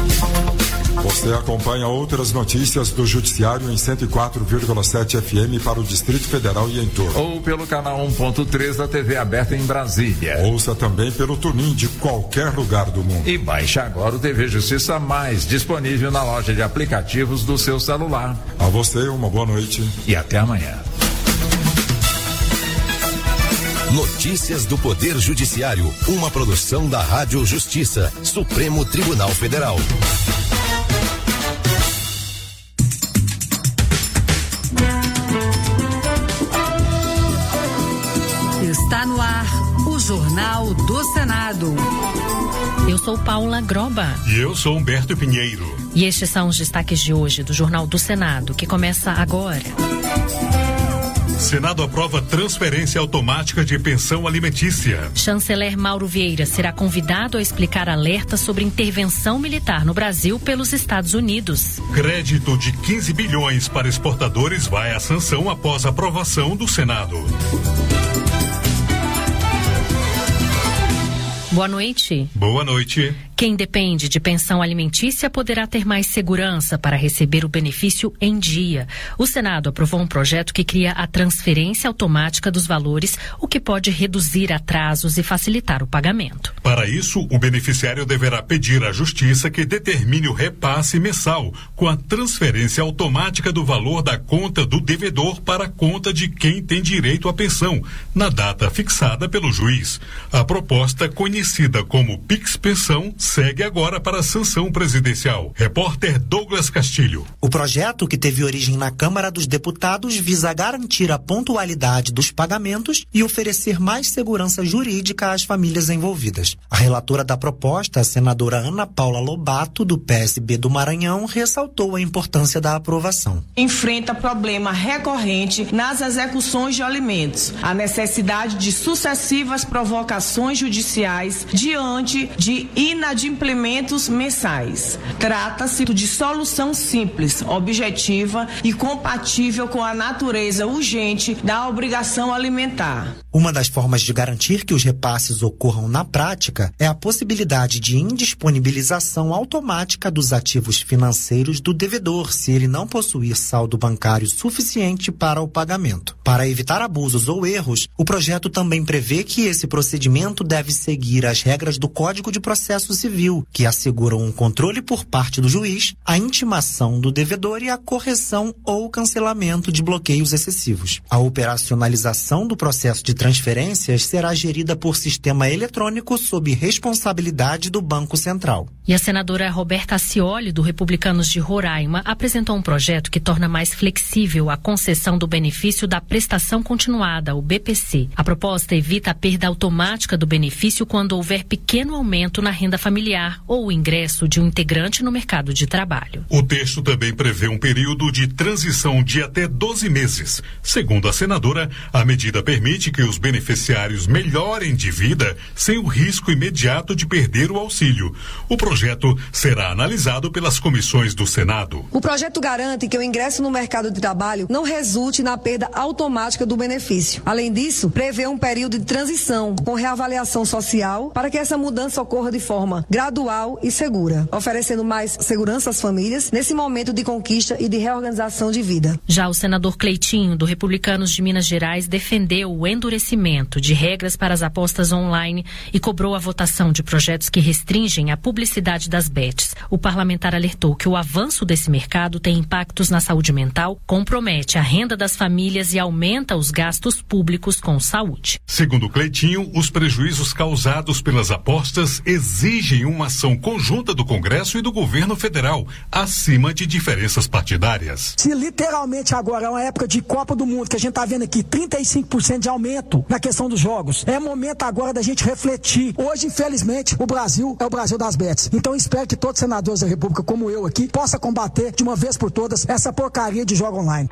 Você acompanha outras notícias do Judiciário em cento e quatro vírgula sete F M para o Distrito Federal e em torno. Ou pelo canal um ponto três da T V aberta em Brasília. Ouça também pelo Tunin de qualquer lugar do mundo. E baixe agora o T V Justiça Mais, disponível na loja de aplicativos do seu celular. A você, uma boa noite. E até amanhã. Notícias do Poder Judiciário, uma produção da Rádio Justiça, Supremo Tribunal Federal. Está no ar o Jornal do Senado. Eu sou Paula Groba. E eu sou Humberto Pinheiro. E estes são os destaques de hoje do Jornal do Senado, que começa agora. Senado aprova transferência automática de pensão alimentícia. Chanceler Mauro Vieira será convidado a explicar alerta sobre intervenção militar no Brasil pelos Estados Unidos. Crédito de quinze bilhões para exportadores vai à sanção após aprovação do Senado. Boa noite. Boa noite. Quem depende de pensão alimentícia poderá ter mais segurança para receber o benefício em dia. O Senado aprovou um projeto que cria a transferência automática dos valores, o que pode reduzir atrasos e facilitar o pagamento. Para isso, o beneficiário deverá pedir à Justiça que determine o repasse mensal, com a transferência automática do valor da conta do devedor para a conta de quem tem direito à pensão, na data fixada pelo juiz. A proposta, conhecida como Pix Pensão, segue agora para a sanção presidencial. Repórter Douglas Castilho. O projeto, que teve origem na Câmara dos Deputados, visa garantir a pontualidade dos pagamentos e oferecer mais segurança jurídica às famílias envolvidas. A relatora da proposta, a senadora Ana Paula Lobato, do P S B do Maranhão, ressaltou a importância da aprovação. Enfrenta problema recorrente nas execuções de alimentos, a necessidade de sucessivas provocações judiciais diante de inadimplementos mensais. Trata-se de solução simples, objetiva e compatível com a natureza urgente da obrigação alimentar. Uma das formas de garantir que os repasses ocorram na prática é a possibilidade de indisponibilização automática dos ativos financeiros do devedor, se ele não possuir saldo bancário suficiente para o pagamento. Para evitar abusos ou erros, o projeto também prevê que esse procedimento deve seguir as regras do Código de Processo Civil, que asseguram um controle por parte do juiz, a intimação do devedor e a correção ou cancelamento de bloqueios excessivos. A operacionalização do processo de transferências será gerida por sistema eletrônico sob responsabilidade do Banco Central. E a senadora Roberta Acioli, do Republicanos de Roraima, apresentou um projeto que torna mais flexível a concessão do benefício da prestação continuada, o B P C. A proposta evita a perda automática do benefício quando houver pequeno aumento na renda familiar ou o ingresso de um integrante no mercado de trabalho. O texto também prevê um período de transição de até doze meses. Segundo a senadora, a medida permite que os beneficiários melhorem de vida sem o risco imediato de perder o auxílio. O projeto será analisado pelas comissões do Senado. O projeto garante que o ingresso no mercado de trabalho não resulte na perda automática do benefício. Além disso, prevê um período de transição com reavaliação social para que essa mudança ocorra de forma gradual e segura, oferecendo mais segurança às famílias nesse momento de conquista e de reorganização de vida. Já o senador Cleitinho, do Republicanos de Minas Gerais, defendeu o endurecimento de regras para as apostas online e cobrou a votação de projetos que restringem a publicidade das bets. O parlamentar alertou que o avanço desse mercado tem impactos na saúde mental, compromete a renda das famílias e aumenta os gastos públicos com saúde. Segundo Cleitinho, os prejuízos causados pelas apostas exigem uma ação conjunta do Congresso e do governo federal, acima de diferenças partidárias. Se literalmente agora é uma época de Copa do Mundo, que a gente está vendo aqui trinta e cinco por cento de aumento na questão dos jogos, é momento agora da gente refletir. Hoje, infelizmente, o Brasil é o Brasil das bets. Então espero que todos os senadores da República, como eu aqui, possa combater de uma vez por todas essa porcaria de jogo online.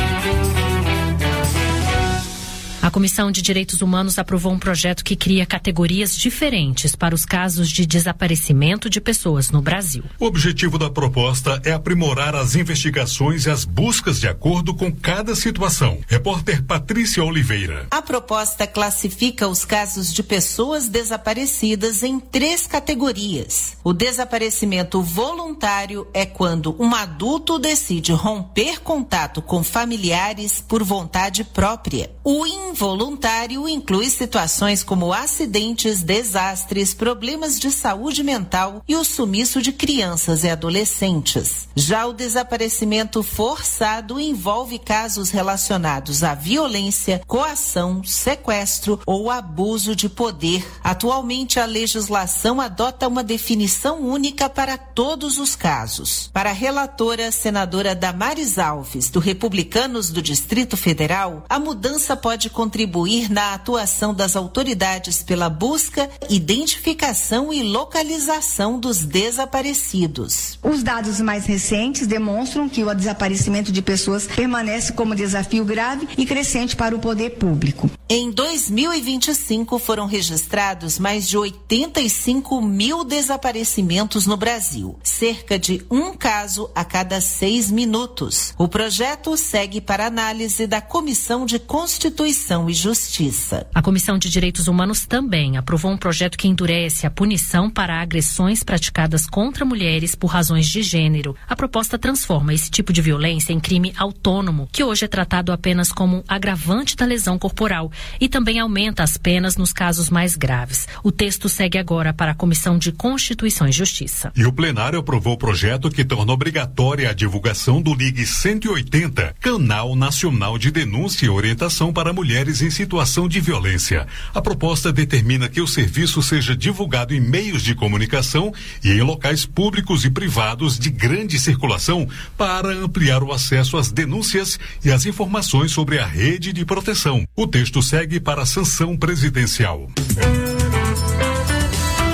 A Comissão de Direitos Humanos aprovou um projeto que cria categorias diferentes para os casos de desaparecimento de pessoas no Brasil. O objetivo da proposta é aprimorar as investigações e as buscas de acordo com cada situação. Repórter Patrícia Oliveira. A proposta classifica os casos de pessoas desaparecidas em três categorias. O desaparecimento voluntário é quando um adulto decide romper contato com familiares por vontade própria. O involuntário inclui situações como acidentes, desastres, problemas de saúde mental e o sumiço de crianças e adolescentes. Já o desaparecimento forçado envolve casos relacionados à violência, coação, sequestro ou abuso de poder. Atualmente, a legislação adota uma definição única para todos os casos. Para a relatora, senadora Damares Alves, do Republicanos do Distrito Federal, a mudança pode contribuir na atuação das autoridades pela busca, identificação e localização dos desaparecidos. Os dados mais recentes demonstram que o desaparecimento de pessoas permanece como desafio grave e crescente para o poder público. Em dois mil e vinte e cinco foram registrados mais de oitenta e cinco mil desaparecimentos no Brasil, cerca de um caso a cada seis minutos. O projeto segue para análise da Comissão de Constituição e Justiça. A Comissão de Direitos Humanos também aprovou um projeto que endurece a punição para agressões praticadas contra mulheres por razões de gênero. A proposta transforma esse tipo de violência em crime autônomo, que hoje é tratado apenas como agravante da lesão corporal, e também aumenta as penas nos casos mais graves. O texto segue agora para a Comissão de Constituição e Justiça. E o plenário aprovou o projeto que torna obrigatória a divulgação do Ligue cento e oitenta, Canal Nacional de Denúncia e Orientação para Mulheres em Situação de Violência. A proposta determina que o serviço seja divulgado em meios de comunicação e em locais públicos e privados de grande circulação para ampliar o acesso às denúncias e às informações sobre a rede de proteção. O texto segue para a sanção presidencial.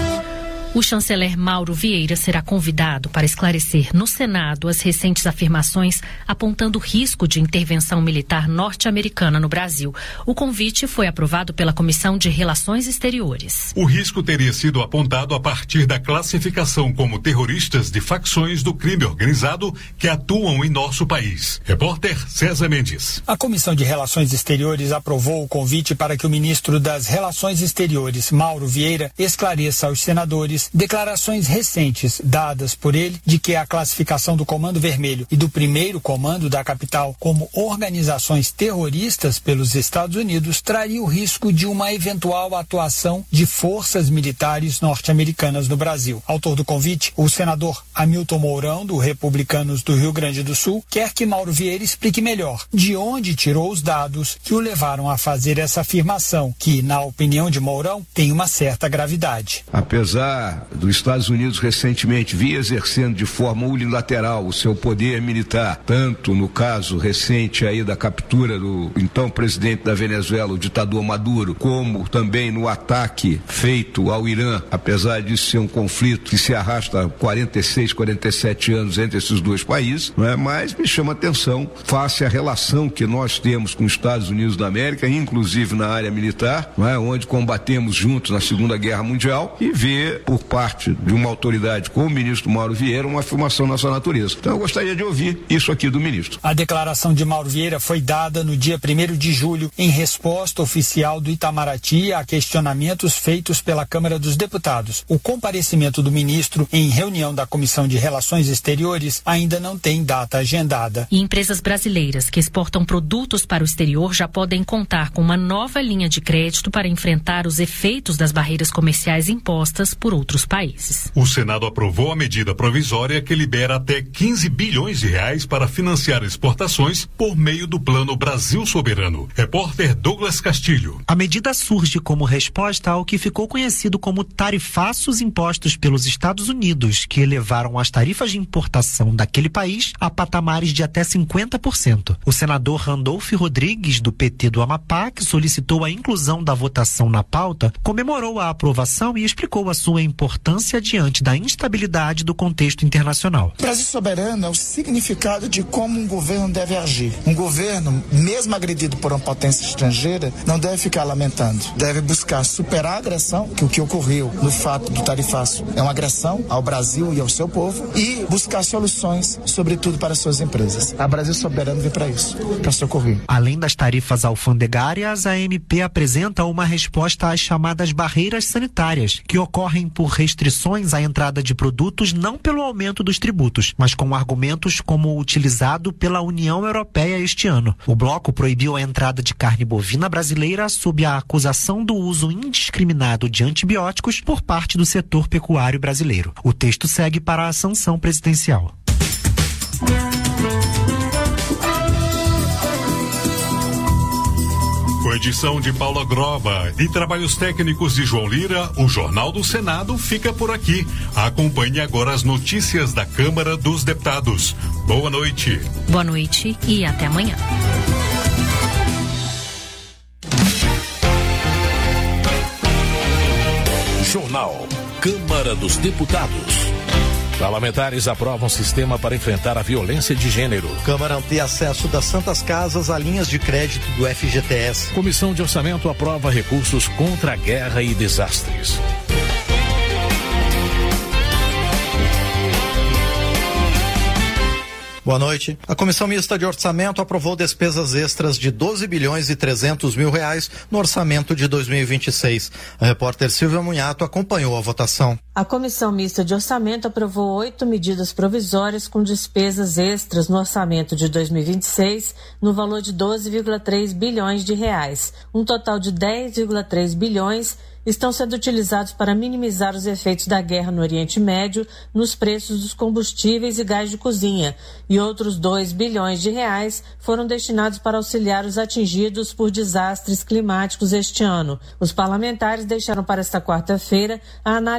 O chanceler Mauro Vieira será convidado para esclarecer no Senado as recentes afirmações apontando o risco de intervenção militar norte-americana no Brasil. O convite foi aprovado pela Comissão de Relações Exteriores. O risco teria sido apontado a partir da classificação como terroristas de facções do crime organizado que atuam em nosso país. Repórter César Mendes. A Comissão de Relações Exteriores aprovou o convite para que o ministro das Relações Exteriores, Mauro Vieira, esclareça aos senadores declarações recentes dadas por ele de que a classificação do Comando Vermelho e do primeiro Comando da capital como organizações terroristas pelos Estados Unidos traria o risco de uma eventual atuação de forças militares norte-americanas no Brasil. Autor do convite, o senador Hamilton Mourão, do Republicanos do Rio Grande do Sul, quer que Mauro Vieira explique melhor de onde tirou os dados que o levaram a fazer essa afirmação, que, na opinião de Mourão, tem uma certa gravidade. Apesar dos Estados Unidos recentemente vir exercendo de forma unilateral o seu poder militar, tanto no caso recente aí da captura do então presidente da Venezuela, o ditador Maduro, como também no ataque feito ao Irã, apesar de ser um conflito que se arrasta há quarenta e seis, quarenta e sete anos entre esses dois países, não é? Mas me chama a atenção face à relação que nós temos com os Estados Unidos da América, inclusive na área militar, não é? Onde combatemos juntos na Segunda Guerra Mundial, e ver por parte de uma autoridade como o ministro Mauro Vieira uma afirmação nessa natureza. Então eu gostaria de ouvir isso aqui do ministro. A declaração de Mauro Vieira foi dada no dia primeiro de julho em resposta oficial do Itamaraty a questionamentos feitos pela Câmara dos Deputados. O comparecimento do ministro em reunião da Comissão de Relações Exteriores ainda não tem data agendada. E empresas brasileiras que exportam produtos para o exterior já podem contar com uma nova linha de crédito para enfrentar os efeitos das barreiras comerciais impostas por outros países. O Senado aprovou a medida provisória que libera até quinze bilhões de reais para financiar exportações por meio do Plano Brasil Soberano. Repórter Douglas Castilho. A medida surge como resposta ao que ficou conhecido como tarifaços impostos pelos Estados Unidos, que elevaram as tarifas de importação daquele país a patamares de até cinquenta por cento. O senador Randolfo Rodrigues, do P T do Amapá, que solicitou a inclusão da votação na pauta, comemorou a aprovação e explicou a sua importância diante da instabilidade do contexto internacional. Brasil soberano é o significado de como um governo deve agir. Um governo, mesmo agredido por uma potência estrangeira, não deve ficar lamentando. Deve buscar superar a agressão, que o que ocorreu no fato do tarifaço é uma agressão ao Brasil e ao seu povo, e buscar soluções, sobretudo para suas empresas. A Brasil soberano vem para isso, para socorrer. Além das tarifas alfandegárias, a M P apresenta uma resposta às chamadas barreiras sanitárias, que ocorrem por restrições à entrada de produtos não pelo aumento dos tributos, mas com argumentos como o utilizado pela União Europeia este ano. O bloco proibiu a entrada de carne bovina brasileira sob a acusação do uso indiscriminado de antibióticos por parte do setor pecuário brasileiro. O texto segue para a sanção presidencial. Com edição de Paula Groba e trabalhos técnicos de João Lira, o Jornal do Senado fica por aqui. Acompanhe agora as notícias da Câmara dos Deputados. Boa noite. Boa noite e até amanhã. Jornal Câmara dos Deputados. Parlamentares aprovam sistema para enfrentar a violência de gênero. Câmara amplia acesso das Santas Casas a linhas de crédito do F G T S. Comissão de Orçamento aprova recursos contra a guerra e desastres. Boa noite. A Comissão Mista de Orçamento aprovou despesas extras de doze bilhões e trezentos mil reais no orçamento de dois mil e vinte e seis. A repórter Silvia Munhato acompanhou a votação. A Comissão Mista de Orçamento aprovou oito medidas provisórias com despesas extras no orçamento de dois mil e vinte e seis no valor de doze vírgula três bilhões de reais. Um total de dez vírgula três bilhões estão sendo utilizados para minimizar os efeitos da guerra no Oriente Médio nos preços dos combustíveis e gás de cozinha, e outros dois bilhões de reais foram destinados para auxiliar os atingidos por desastres climáticos este ano. Os parlamentares deixaram para esta quarta-feira a análise de um projeto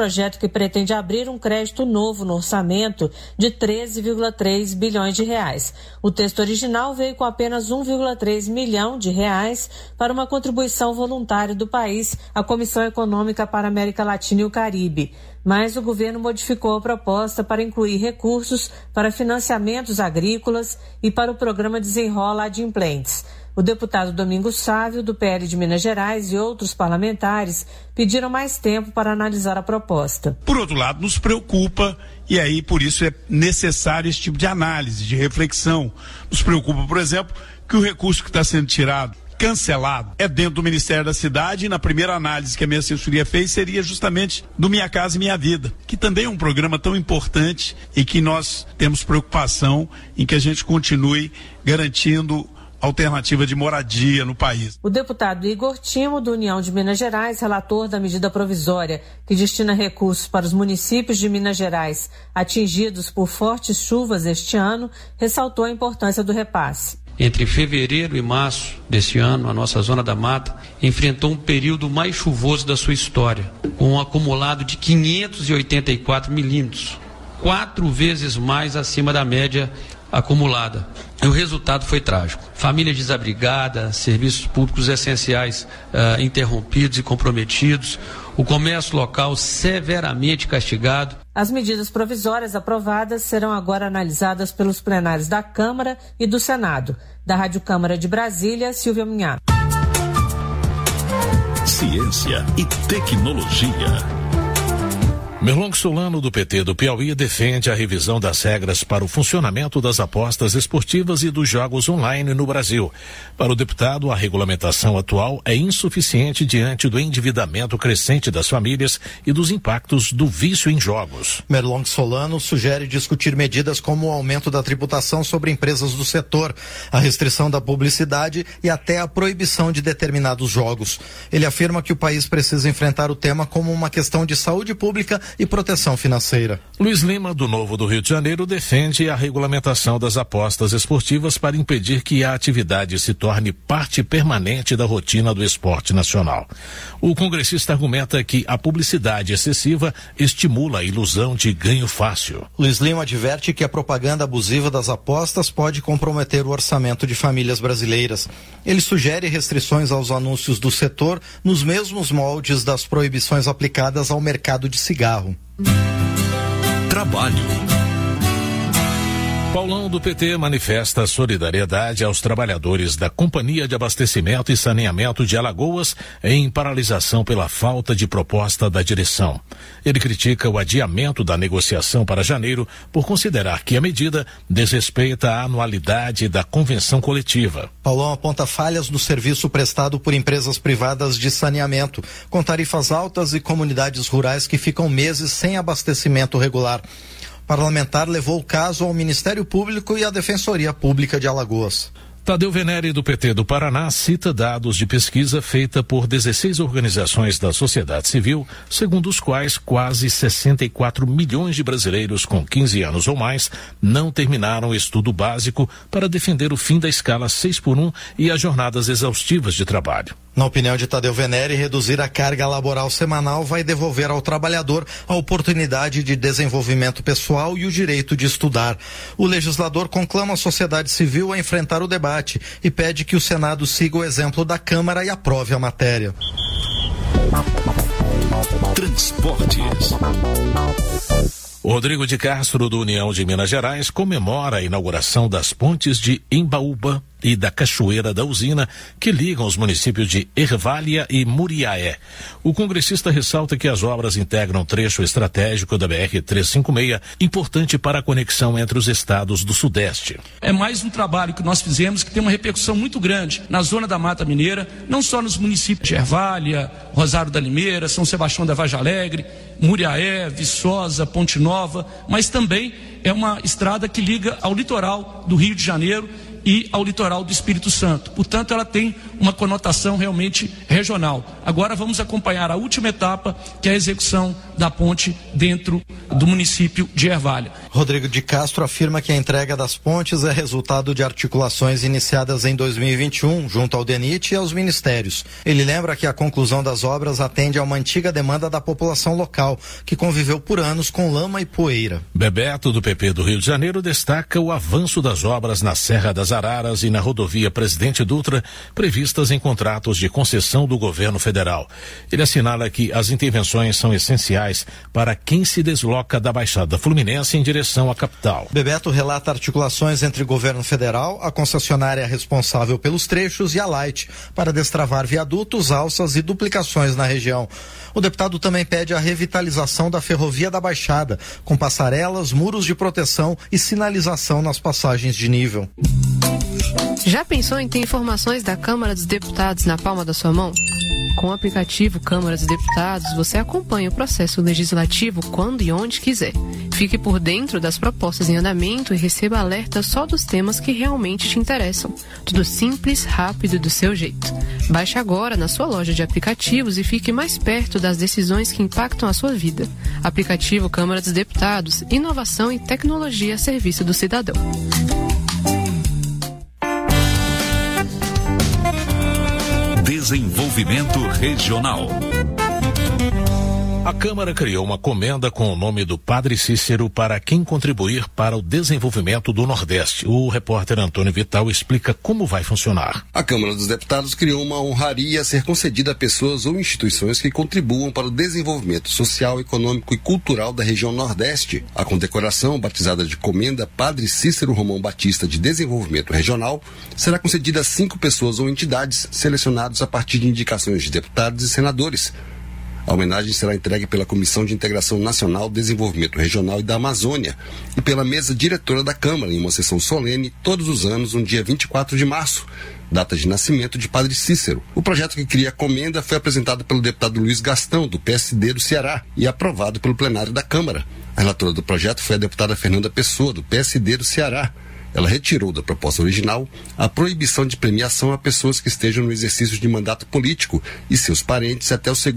projeto que pretende abrir um crédito novo no orçamento de treze vírgula três bilhões de reais. O texto original veio com apenas um vírgula três milhão de reais para uma contribuição voluntária do país à Comissão Econômica para a América Latina e o Caribe. Mas o governo modificou a proposta para incluir recursos para financiamentos agrícolas e para o programa Desenrola Adimplentes. O deputado Domingos Sávio, do P L de Minas Gerais, e outros parlamentares pediram mais tempo para analisar a proposta. Por outro lado, nos preocupa, e aí por isso é necessário esse tipo de análise, de reflexão. Nos preocupa, por exemplo, que o recurso que está sendo tirado, cancelado, é dentro do Ministério da Cidade, e na primeira análise que a minha assessoria fez seria justamente do Minha Casa Minha Vida, que também é um programa tão importante e que nós temos preocupação em que a gente continue garantindo alternativa de moradia no país. O deputado Igor Timo, do União de Minas Gerais, relator da medida provisória que destina recursos para os municípios de Minas Gerais atingidos por fortes chuvas este ano, ressaltou a importância do repasse. Entre fevereiro e março desse ano, a nossa Zona da Mata enfrentou um período mais chuvoso da sua história, com um acumulado de quinhentos e oitenta e quatro milímetros, quatro vezes mais acima da média acumulada. E o resultado foi trágico. Família desabrigada, serviços públicos essenciais uh, interrompidos e comprometidos, o comércio local severamente castigado. As medidas provisórias aprovadas serão agora analisadas pelos plenários da Câmara e do Senado. Da Rádio Câmara de Brasília, Silvia Minha. Ciência e tecnologia. Merlong Solano, do P T do Piauí, defende a revisão das regras para o funcionamento das apostas esportivas e dos jogos online no Brasil. Para o deputado, a regulamentação atual é insuficiente diante do endividamento crescente das famílias e dos impactos do vício em jogos. Merlong Solano sugere discutir medidas como o aumento da tributação sobre empresas do setor, a restrição da publicidade e até a proibição de determinados jogos. Ele afirma que o país precisa enfrentar o tema como uma questão de saúde pública e proteção financeira. Luiz Lima, do Novo do Rio de Janeiro, defende a regulamentação das apostas esportivas para impedir que a atividade se torne parte permanente da rotina do esporte nacional. O congressista argumenta que a publicidade excessiva estimula a ilusão de ganho fácil. Luiz Lima adverte que a propaganda abusiva das apostas pode comprometer o orçamento de famílias brasileiras. Ele sugere restrições aos anúncios do setor nos mesmos moldes das proibições aplicadas ao mercado de cigarro. Trabalho. Paulão, do P T, manifesta solidariedade aos trabalhadores da Companhia de Abastecimento e Saneamento de Alagoas em paralisação pela falta de proposta da direção. Ele critica o adiamento da negociação para janeiro por considerar que a medida desrespeita a anualidade da convenção coletiva. Paulão aponta falhas no serviço prestado por empresas privadas de saneamento, com tarifas altas e comunidades rurais que ficam meses sem abastecimento regular. O parlamentar levou o caso ao Ministério Público e à Defensoria Pública de Alagoas. Tadeu Venere, do P T do Paraná, cita dados de pesquisa feita por dezesseis organizações da sociedade civil, segundo os quais quase sessenta e quatro milhões de brasileiros com quinze anos ou mais não terminaram o estudo básico para defender o fim da escala seis por um e as jornadas exaustivas de trabalho. Na opinião de Tadeu Venere, reduzir a carga laboral semanal vai devolver ao trabalhador a oportunidade de desenvolvimento pessoal e o direito de estudar. O legislador conclama a sociedade civil a enfrentar o debate e pede que o Senado siga o exemplo da Câmara e aprove a matéria. Transportes. Rodrigo de Castro, do União de Minas Gerais, comemora a inauguração das pontes de Embaúba e da Cachoeira da Usina, que ligam os municípios de Ervália e Muriaé. O congressista ressalta que as obras integram um trecho estratégico da B R trezentos e cinquenta e seis, importante para a conexão entre os estados do Sudeste. É mais um trabalho que nós fizemos que tem uma repercussão muito grande na zona da Mata Mineira, não só nos municípios de Ervália, Rosário da Limeira, São Sebastião da Vargem Alegre, Muriaé, Viçosa, Ponte Nova, mas também é uma estrada que liga ao litoral do Rio de Janeiro e ao litoral do Espírito Santo. Portanto, ela tem uma conotação realmente regional. Agora vamos acompanhar a última etapa, que é a execução da ponte dentro do município de Ervália. Rodrigo de Castro afirma que a entrega das pontes é resultado de articulações iniciadas em dois mil e vinte e um, junto ao DENIT e aos ministérios. Ele lembra que a conclusão das obras atende a uma antiga demanda da população local, que conviveu por anos com lama e poeira. Bebeto, do P P do Rio de Janeiro, destaca o avanço das obras na Serra das Araras e na rodovia Presidente Dutra, previstas em contratos de concessão do governo federal. Ele assinala que as intervenções são essenciais para quem se desloca da Baixada Fluminense em direção à capital. Bebeto relata articulações entre o governo federal, a concessionária responsável pelos trechos e a Light, para destravar viadutos, alças e duplicações na região. O deputado também pede a revitalização da ferrovia da Baixada, com passarelas, muros de proteção e sinalização nas passagens de nível. Já pensou em ter informações da Câmara dos Deputados na palma da sua mão? Com o aplicativo Câmara dos Deputados, você acompanha o processo legislativo quando e onde quiser. Fique por dentro das propostas em andamento e receba alertas só dos temas que realmente te interessam. Tudo simples, rápido e do seu jeito. Baixe agora na sua loja de aplicativos e fique mais perto das decisões que impactam a sua vida. Aplicativo Câmara dos Deputados, inovação e tecnologia a serviço do cidadão. Desenvolvimento Regional. A Câmara criou uma comenda com o nome do Padre Cícero para quem contribuir para o desenvolvimento do Nordeste. O repórter Antônio Vital explica como vai funcionar. A Câmara dos Deputados criou uma honraria a ser concedida a pessoas ou instituições que contribuam para o desenvolvimento social, econômico e cultural da região Nordeste. A condecoração, batizada de Comenda Padre Cícero Romão Batista de Desenvolvimento Regional, será concedida a cinco pessoas ou entidades selecionadas a partir de indicações de deputados e senadores. A homenagem será entregue pela Comissão de Integração Nacional, Desenvolvimento Regional e da Amazônia e pela mesa diretora da Câmara em uma sessão solene todos os anos, no dia vinte e quatro de março, data de nascimento de Padre Cícero. O projeto que cria a comenda foi apresentado pelo deputado Luiz Gastão, do P S D do Ceará, e aprovado pelo plenário da Câmara. A relatora do projeto foi a deputada Fernanda Pessoa, do P S D do Ceará. Ela retirou da proposta original a proibição de premiação a pessoas que estejam no exercício de mandato político e seus parentes até o segundo